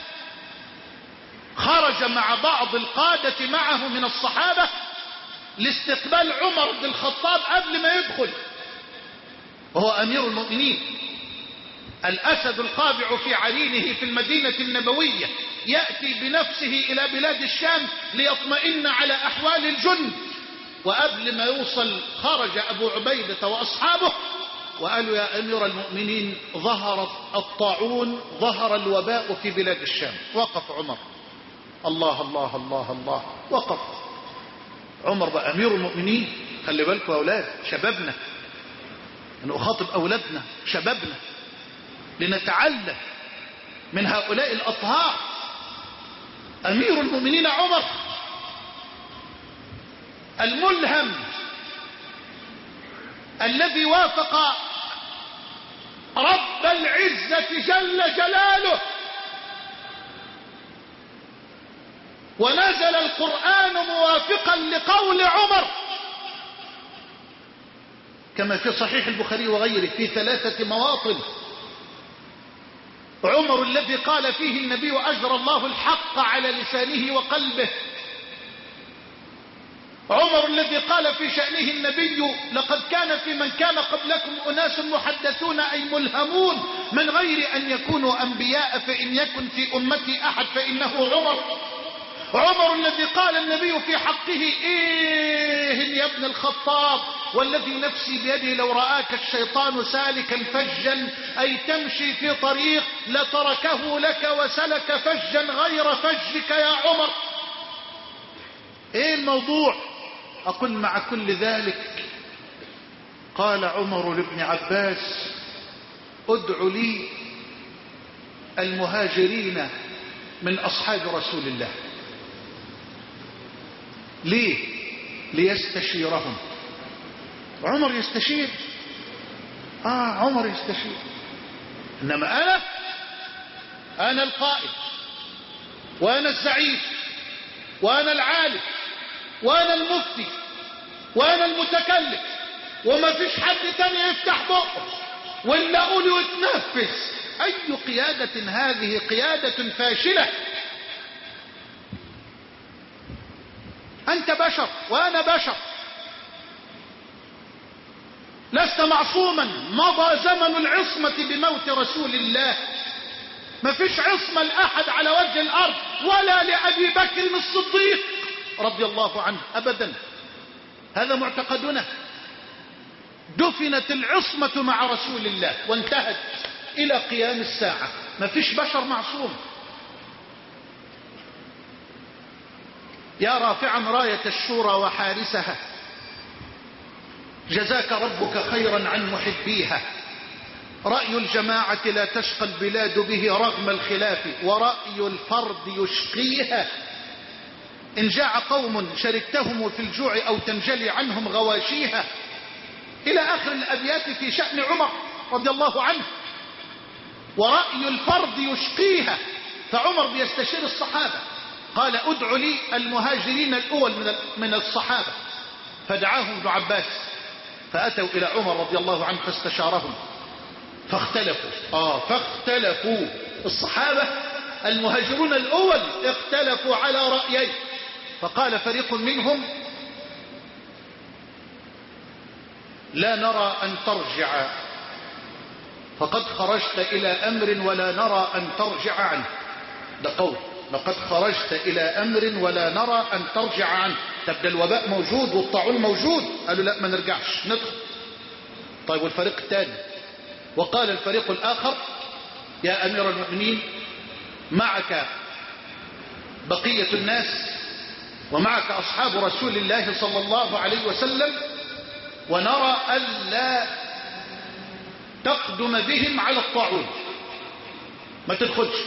خرج مع بعض القادة معه من الصحابة لاستقبال عمر بن الخطاب قبل ما يدخل، وهو أمير المؤمنين، الأسد القابع في عرينه في المدينة النبوية، يأتي بنفسه إلى بلاد الشام ليطمئن على أحوال الجند. وقبل ما يوصل خرج أبو عبيدة وأصحابه وقالوا: يا أمير المؤمنين، ظهر الطاعون، ظهر الوباء في بلاد الشام. وقف عمر. الله الله الله الله. وقف عمر بقى أمير المؤمنين. خلي بالكم يا أولاد، شبابنا، أنا أخاطب أولادنا شبابنا لنتعلم من هؤلاء الأطهار. أمير المؤمنين عمر الملهم الذي وافق رب العزة جل جلاله، ونزل القرآن موافقا لقول عمر، كما في صحيح البخاري وغيره في 3 مواطن. عمر الذي قال فيه النبي أجرى الله الحق على لسانه وقلبه. عمر الذي قال في شأنه النبي لقد كان في من كان قبلكم أناس محدثون أي ملهمون من غير أن يكونوا أنبياء، فإن يكن في أمتي أحد فإنه عمر. عمر الذي قال النبي في حقه إيه يا ابن الخطاب والذي نفسي بيده لو رآك الشيطان سالكا فجا أي تمشي في طريق لتركه لك وسلك فجا غير فجك يا عمر. ايه الموضوع؟ أقول مع كل ذلك قال عمر لابن عباس ادع لي المهاجرين من أصحاب رسول الله. ليه؟ ليستشيرهم. عمر يستشير، عمر يستشير. إنما أنا القائد وأنا الزعيم وأنا العالم وأنا المفتي وأنا المتكلم وما فيش حد تاني يفتح بقه ولا أقوله يتنفذ. أي قيادة هذه؟ قيادة فاشلة. أنت بشر وأنا بشر، لست معصوما. مضى زمن العصمة بموت رسول الله. ما فيش عصمة لأحد على وجه الأرض ولا لأبي بكر الصديق رضي الله عنه أبدا. هذا معتقدنا. دفنت العصمة مع رسول الله وانتهت إلى قيام الساعة. ما فيش بشر معصوم. يا رافعا راية الشورى وحارسها جزاك ربك خيرا عن محبيها. رأي الجماعة لا تشقى البلاد به رغم الخلاف ورأي الفرد يشقيها. إن جاع قوم شركتهم في الجوع أو تنجلي عنهم غواشيها. إلى آخر الأبيات في شأن عمر رضي الله عنه. ورأي الفرد يشقيها. فعمر بيستشير الصحابة قال ادع لي المهاجرين الأول من الصحابة. فدعاهم ابن عباس فأتوا إلى عمر رضي الله عنه فاستشارهم فاختلفوا الصحابة المهاجرون الأول اختلفوا على رأيين. فقال فريق منهم لا نرى أن ترجع فقد خرجت إلى أمر ولا نرى أن ترجع عنه. ده قول لقد خرجت إلى أمر ولا نرى أن ترجع عنه. تبدأ الوباء موجود والطاعون موجود. قالوا لا ما نرجعش ندخل. طيب والفريق الثاني؟ وقال الفريق الآخر يا أمير المؤمنين معك بقية الناس ومعك أصحاب رسول الله صلى الله عليه وسلم ونرى ألا تقدم بهم على الطاعون، ما تدخلش.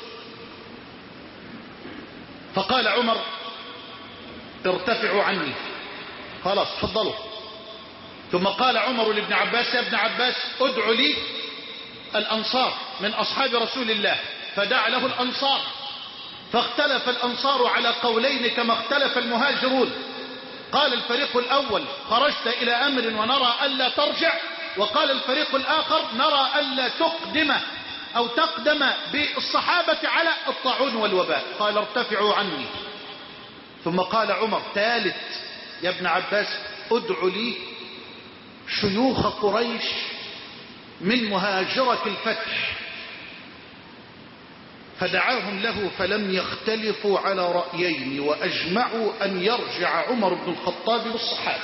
فقال عمر ارتفعوا عني، خلاص تفضلوا. ثم قال عمر لابن عباس يا ابن عباس ادع لي الأنصار من أصحاب رسول الله. فدعا له الأنصار فاختلف الأنصار على قولين كما اختلف المهاجرون. قال الفريق الأول خرجت إلى أمر ونرى ألا ترجع، وقال الفريق الآخر نرى ألا تقدم أو تقدم بالصحابة على الطاعون والوباء. قال ارتفعوا عني. ثم قال عمر ثالث يا ابن عباس ادع لي شيوخ قريش من مهاجرة الفتح. فدعاهم له فلم يختلفوا على رأيين وأجمعوا أن يرجع عمر بن الخطاب بالصحابة.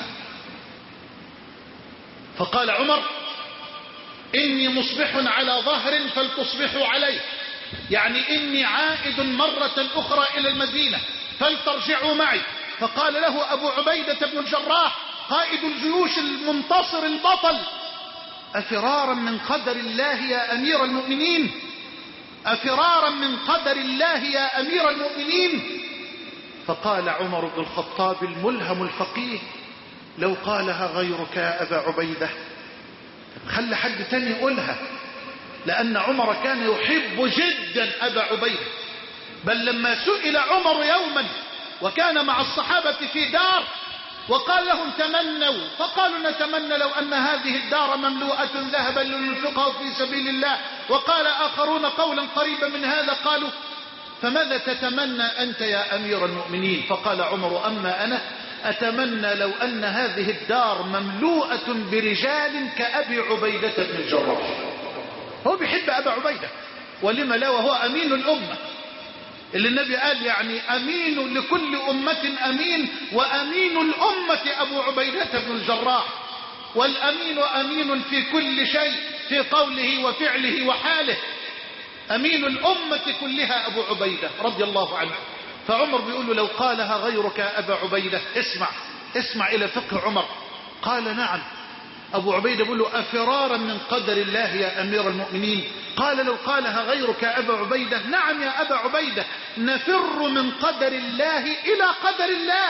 فقال عمر إني مصبح على ظهر فلتصبحوا عليه، يعني إني عائد مرة أخرى إلى المدينة فلترجعوا معي. فقال له أبو عبيدة بن الجراح قائد الجيوش المنتصر البطل أفرارا من قدر الله يا أمير المؤمنين، أفرارا من قدر الله يا أمير المؤمنين. فقال عمر بن الخطاب الملهم الفقيه لو قالها غيرك يا أبا عبيدة. خلي حد تاني يقولها، لأن عمر كان يحب جدا أبا عبيدة. بل لما سئل عمر يوما وكان مع الصحابة في دار وقال لهم تمنوا، فقالوا نتمنى لو أن هذه الدار مملوءة ذهبا لننفقه في سبيل الله. وقال آخرون قولا قريبا من هذا، قالوا فماذا تتمنى أنت يا أمير المؤمنين؟ فقال عمر أما أنا أتمنى لو أن هذه الدار مملوءة برجال كأبي عبيدة بن الجراح. هو بيحب أبا عبيدة، ولما لا وهو أمين الأمة، اللي النبي قال يعني أمين لكل أمة أمين، وأمين الأمة أبو عبيدة بن الجراح. والأمين أمين في كل شيء، في قوله وفعله وحاله. أمين الأمة كلها أبو عبيدة رضي الله عنه. فعمر بيقول له لو قالها غيرك يا أبا عبيدة، اسمع إلى فقه عمر. قال نعم. أبو عبيدة بيقول له أفرارا من قدر الله يا أمير المؤمنين؟ قال لو قالها غيرك يا أبا عبيدة، نعم يا أبا عبيدة، نفر من قدر الله إلى قدر الله.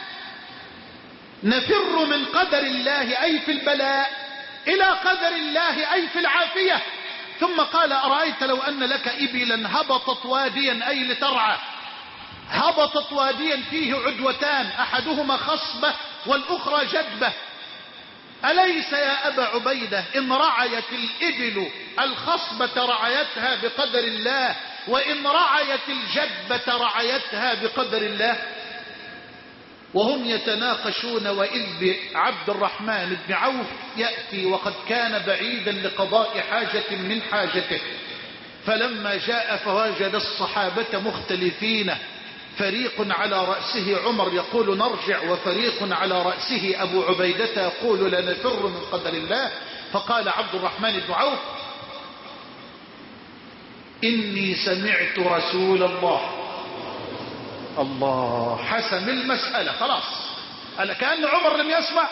نفر من قدر الله أي في البلاء إلى قدر الله أي في العافية. ثم قال أرأيت لو أن لك إبلا هبطت واديا أي لترعى، هبطت واديا فيه عدوتان، أحدهما خصبة والأخرى جدبة، أليس يا أبا عبيدة إن رعيت الإبل الخصبة رعيتها بقدر الله، وإن رعيت الجدبة رعيتها بقدر الله؟ وهم يتناقشون وإذ بعبد الرحمن بن عوف يأتي وقد كان بعيدا لقضاء حاجة من حاجته، فلما جاء فوجد الصحابة مختلفين، فريق على رأسه عمر يقول نرجع، وفريق على رأسه أبو عبيدة يقول لا نفر من قدر الله. فقال عبد الرحمن بن عوف إني سمعت رسول الله حسم المسألة خلاص. قال كأن عمر لم يسمع،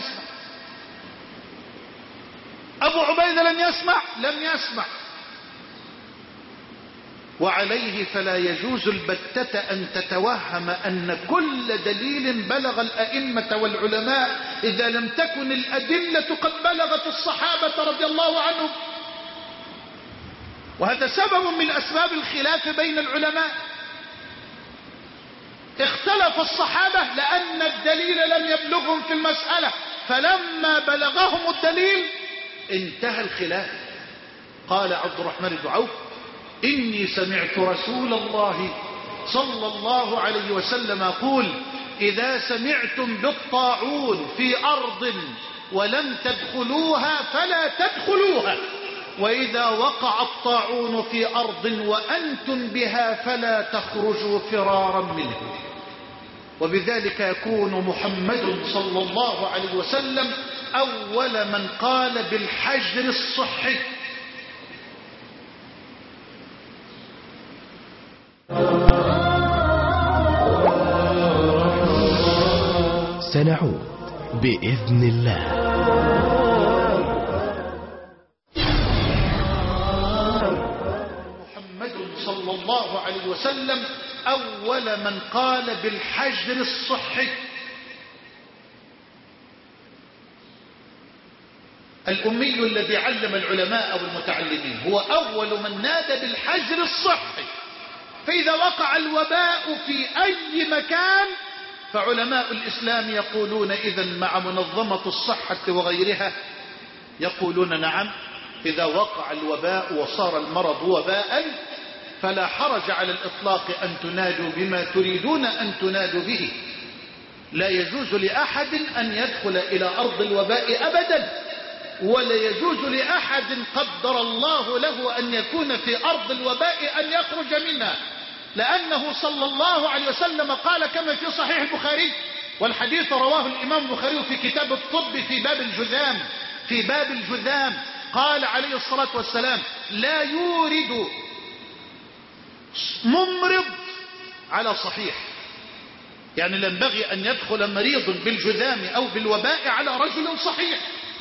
أبو عبيدة لم يسمع. وعليه فلا يجوز البتة أن تتوهم أن كل دليل بلغ الأئمة والعلماء إذا لم تكن الأدلة قد بلغت الصحابة رضي الله عنهم. وهذا سبب من أسباب الخلاف بين العلماء. اختلف الصحابة لأن الدليل لم يبلغهم في المسألة، فلما بلغهم الدليل انتهى الخلاف. قال عبد الرحمن بن عوف إني سمعت رسول الله صلى الله عليه وسلم يقول إذا سمعتم بالطاعون في أرض ولم تدخلوها فلا تدخلوها، وإذا وقع الطاعون في أرض وأنتم بها فلا تخرجوا فرارا منه. وبذلك يكون محمد صلى الله عليه وسلم أول من قال بالحجر الصحي. سنعود بإذن الله. محمد صلى الله عليه وسلم أول من قال بالحجر الصحي. الأمي الذي علم العلماء والمتعلمين هو أول من نادى بالحجر الصحي. فإذا وقع الوباء في أي مكان فعلماء الإسلام يقولون إذن مع منظمة الصحة وغيرها يقولون نعم، إذا وقع الوباء وصار المرض وباء فلا حرج على الإطلاق أن تنادوا بما تريدون أن تنادوا به. لا يجوز لأحد أن يدخل إلى أرض الوباء أبدا، ولا يجوز لأحد قدر الله له أن يكون في أرض الوباء أن يخرج منها، لأنه صلى الله عليه وسلم قال كما في صحيح البخاري، والحديث رواه الإمام البخاري في كتاب الطب في باب الجذام قال عليه الصلاة والسلام لا يورد ممرض على صحيح، يعني لا ينبغي أن يدخل مريض بالجذام أو بالوباء على رجل صحيح.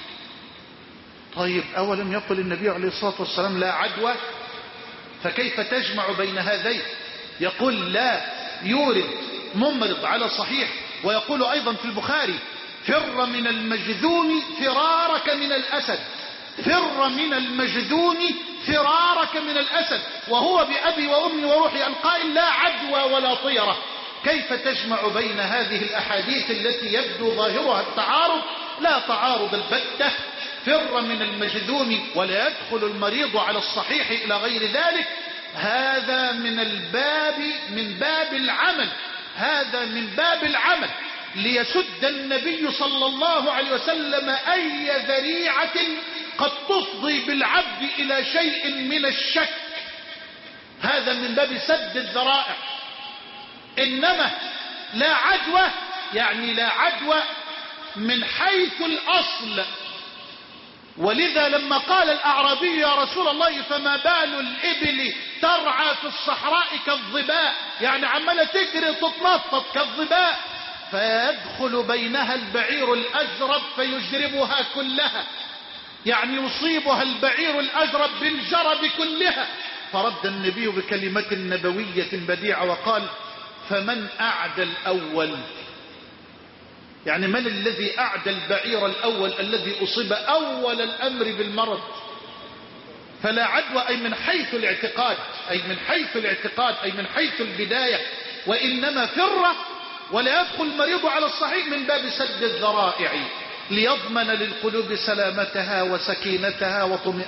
طيب أولم يقل النبي عليه الصلاة والسلام لا عدوى؟ فكيف تجمع بين هذين؟ يقول لا يورد ممرض على صحيح، ويقول أيضا في البخاري فر من المجذوم فرارك من الأسد، فر من المجذوم فرارك من الأسد، وهو بأبي وأمي وروحي القائل لا عدوى ولا طيرة. كيف تجمع بين هذه الأحاديث التي يبدو ظاهرها التعارض؟ لا تعارض البتة. فر من المجذوم ولا يدخل المريض على الصحيح إلى غير ذلك. هذا من باب العمل، هذا من باب العمل ليسد النبي صلى الله عليه وسلم أي ذريعة قد تفضي بالعبد إلى شيء من الشك. هذا من باب سد الذرائع. إنما لا عدوى، يعني لا عدوى من حيث الأصل. ولذا لما قال الأعرابي يا رسول الله فما بال الإبل ترعى في الصحراء كالظباء، يعني عمالة تجري تتنطط كالظباء، فيدخل بينها البعير الأجرب فيجربها كلها، يعني يصيبها البعير الأجرب بالجرب كلها. فرد النبي بكلمة نبوية بديعة وقال فمن أعدى الأول، يعني من الذي أعدى البعير الأول الذي أصيب أول الأمر بالمرض؟ فلا عدوى أي من حيث الاعتقاد، أي من حيث الاعتقاد، أي من حيث البداية. وإنما فر ولا يدخل المريض على الصحيح من باب سد الذرائع ليضمن للقلوب سلامتها وسكينتها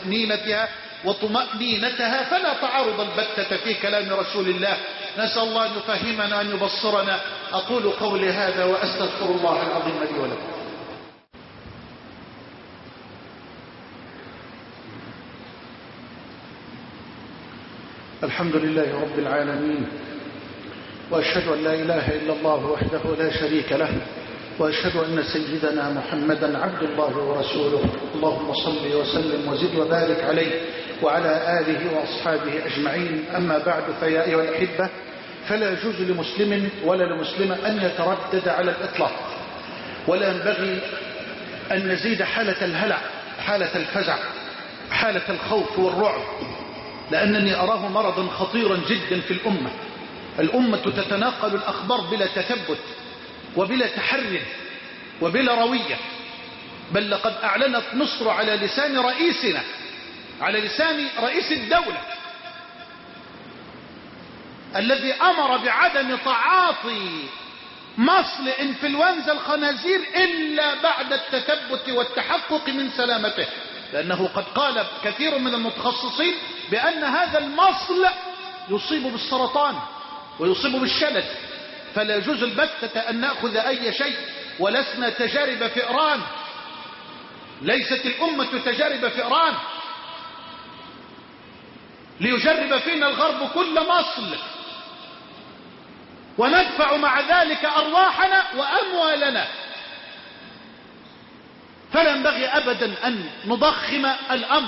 وطمأنينتها. فلا تعارض البتة في كلام رسول الله. نسأل الله أن يفهمنا وأن يبصرنا. أقول قولي هذا وأستغفر الله العظيم لي ولكم. الحمد لله رب العالمين، وأشهد أن لا إله إلا الله وحده لا شريك له، وأشهد أن سيدنا محمدا عبد الله ورسوله. اللهم صل وسلم وزد وبارك عليه وعلى آله وأصحابه أجمعين. أما بعد، فيا أيها الأحبة، فلا يجوز لمسلم ولا لمسلمة أن يتردد على الإطلاق، ولا ينبغي أن نزيد حالة الهلع، حالة الفزع، حالة الخوف والرعب، لأنني أراه مرضا خطيرا جدا في الأمة. الأمة تتناقل الأخبار بلا تثبت وبلا تحرر وبلا روية، بل لقد أعلنت مصر على لسان رئيسنا، على لسان رئيس الدولة الذي أمر بعدم تعاطي مصل إنفلونزا الخنازير إلا بعد التثبت والتحقق من سلامته، لأنه قد قال كثير من المتخصصين بأن هذا المصل يصيب بالسرطان ويصيب بالشلل. فلا يجوز البتة أن نأخذ أي شيء، ولسنا تجارب فئران، ليست الأمة تجارب فئران ليجرب فينا الغرب كل مصل وندفع مع ذلك أرواحنا وأموالنا. فلا ينبغي أبدا أن نضخم الأمر.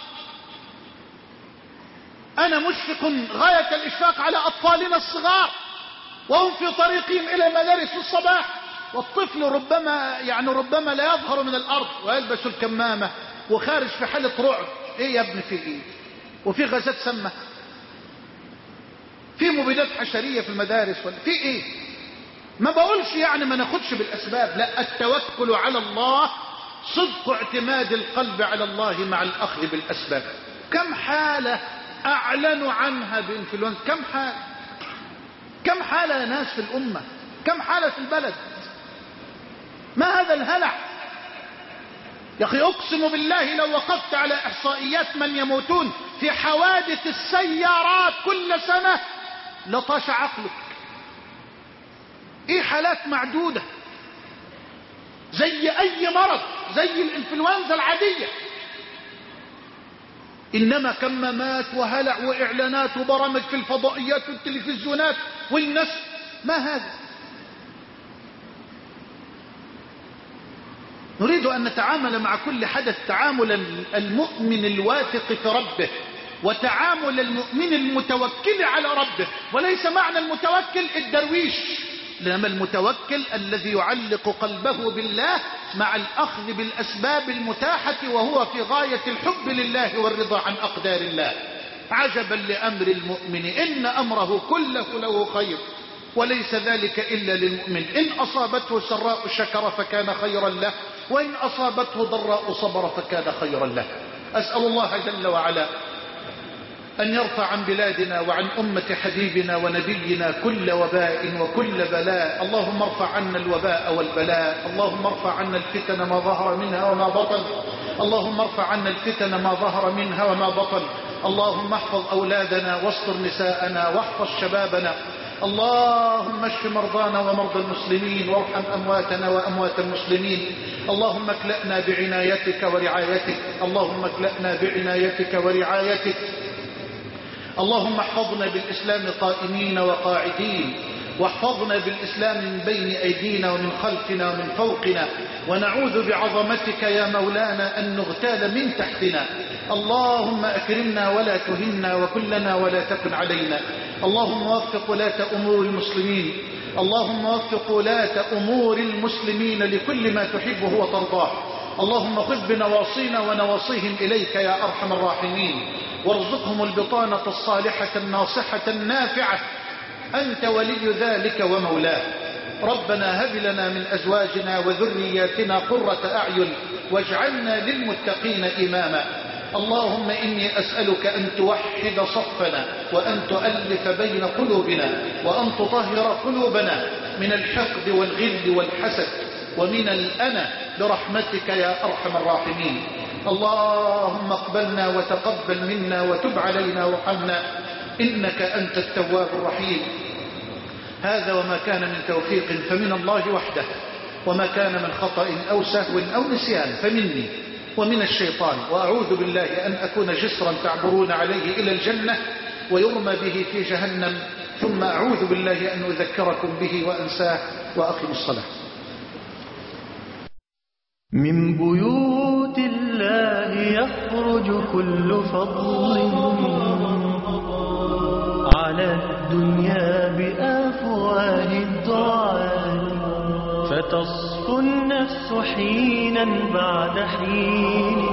أنا مشفق غاية الإشفاق على أطفالنا الصغار وهم في طريقهم إلى مدارس الصباح، والطفل ربما لا يظهر من الأرض ويلبس الكمامة وخارج في حالة رعب. إيه يا ابن، في إيه؟ وفي غازات سامة، في مبيدات حشرية في المدارس، ولا في إيه؟ ما بقولش ما ناخدش بالأسباب، لا، التوكل على الله صدق اعتماد القلب على الله مع الأخذ بالأسباب. كم حالة أعلنوا عنها بإنفلونزا، كم حالة يا ناس في الأمة، كم حالة في البلد. ما هذا الهلع يا أخي؟ أقسم بالله لو وقفت على إحصائيات من يموتون في حوادث السيارات كل سنة لطاش عقلك. إيه، حالات معدودة زي أي مرض، زي الإنفلونزا العادية. إنما كمامات وهلع وإعلانات وبرامج في الفضائيات والتلفزيونات والناس، ما هذا؟ نريد أن نتعامل مع كل حدث تعامل المؤمن الواثق في ربه، وتعامل المؤمن المتوكل على ربه. وليس معنى المتوكل الدرويش، إنما المتوكل الذي يعلق قلبه بالله مع الأخذ بالأسباب المتاحة، وهو في غاية الحب لله والرضا عن أقدار الله. عجبا لأمر المؤمن، إن أمره كله له خير، وليس ذلك إلا للمؤمن. إن أصابته سراء شكر فكان خيرا له، وإن أصابته ضراء صبر فكان خيرا له. أسأل الله جل وعلا أن يرفع عن بلادنا وعن أمة حبيبنا ونبينا كل وباء وكل بلاء. اللهم ارفع عنا الوباء والبلاء. اللهم ارفع عنا الفتن ما ظهر منها وما بطن. اللهم ارفع عنا الفتن ما ظهر منها وما بطن. اللهم احفظ أولادنا واستر نساءنا واحفظ شبابنا. اللهم اشف مرضانا ومرضى المسلمين وارحم أمواتنا وأموات المسلمين. اللهم اكلأنا بعنايتك ورعايتك. اللهم اكلأنا بعنايتك ورعايتك. اللهم احفظنا بالإسلام قائمين وقاعدين، واحفظنا بالإسلام من بين أيدينا ومن خلفنا ومن فوقنا، ونعوذ بعظمتك يا مولانا أن نغتال من تحتنا. اللهم أكرمنا ولا تهنا وكلنا ولا تكن علينا. اللهم وفق ولاة أمور المسلمين. اللهم وفق ولاة أمور المسلمين لكل ما تحبه وترضاه. اللهم خذ بنواصينا ونواصيهم إليك يا أرحم الراحمين، وارزقهم البطانة الصالحة الناصحة النافعة. أنت ولي ذلك ومولاه. ربنا هب لنا من أزواجنا وذرياتنا قرة أعين واجعلنا للمتقين إماما. اللهم إني أسألك أن توحد صفنا، وأن تؤلف بين قلوبنا، وأن تطهر قلوبنا من الحقد والغل والحسد ومن الأنا برحمتك يا أرحم الراحمين. اللهم اقبلنا وتقبل منا وتب علينا وارحمنا، إنك أنت التواب الرحيم. هذا وما كان من توفيق فمن الله وحده، وما كان من خطأ أو سهو أو نسيان فمني ومن الشيطان، وأعوذ بالله أن أكون جسرا تعبرون عليه إلى الجنة ويرمى به في جهنم، ثم أعوذ بالله أن أذكركم به وأنساه. وأقم الصلاة. من بيوت الله يخرج كل فضل على الدنيا بأفواه الدعاء، فتصفو النفس حينا بعد حين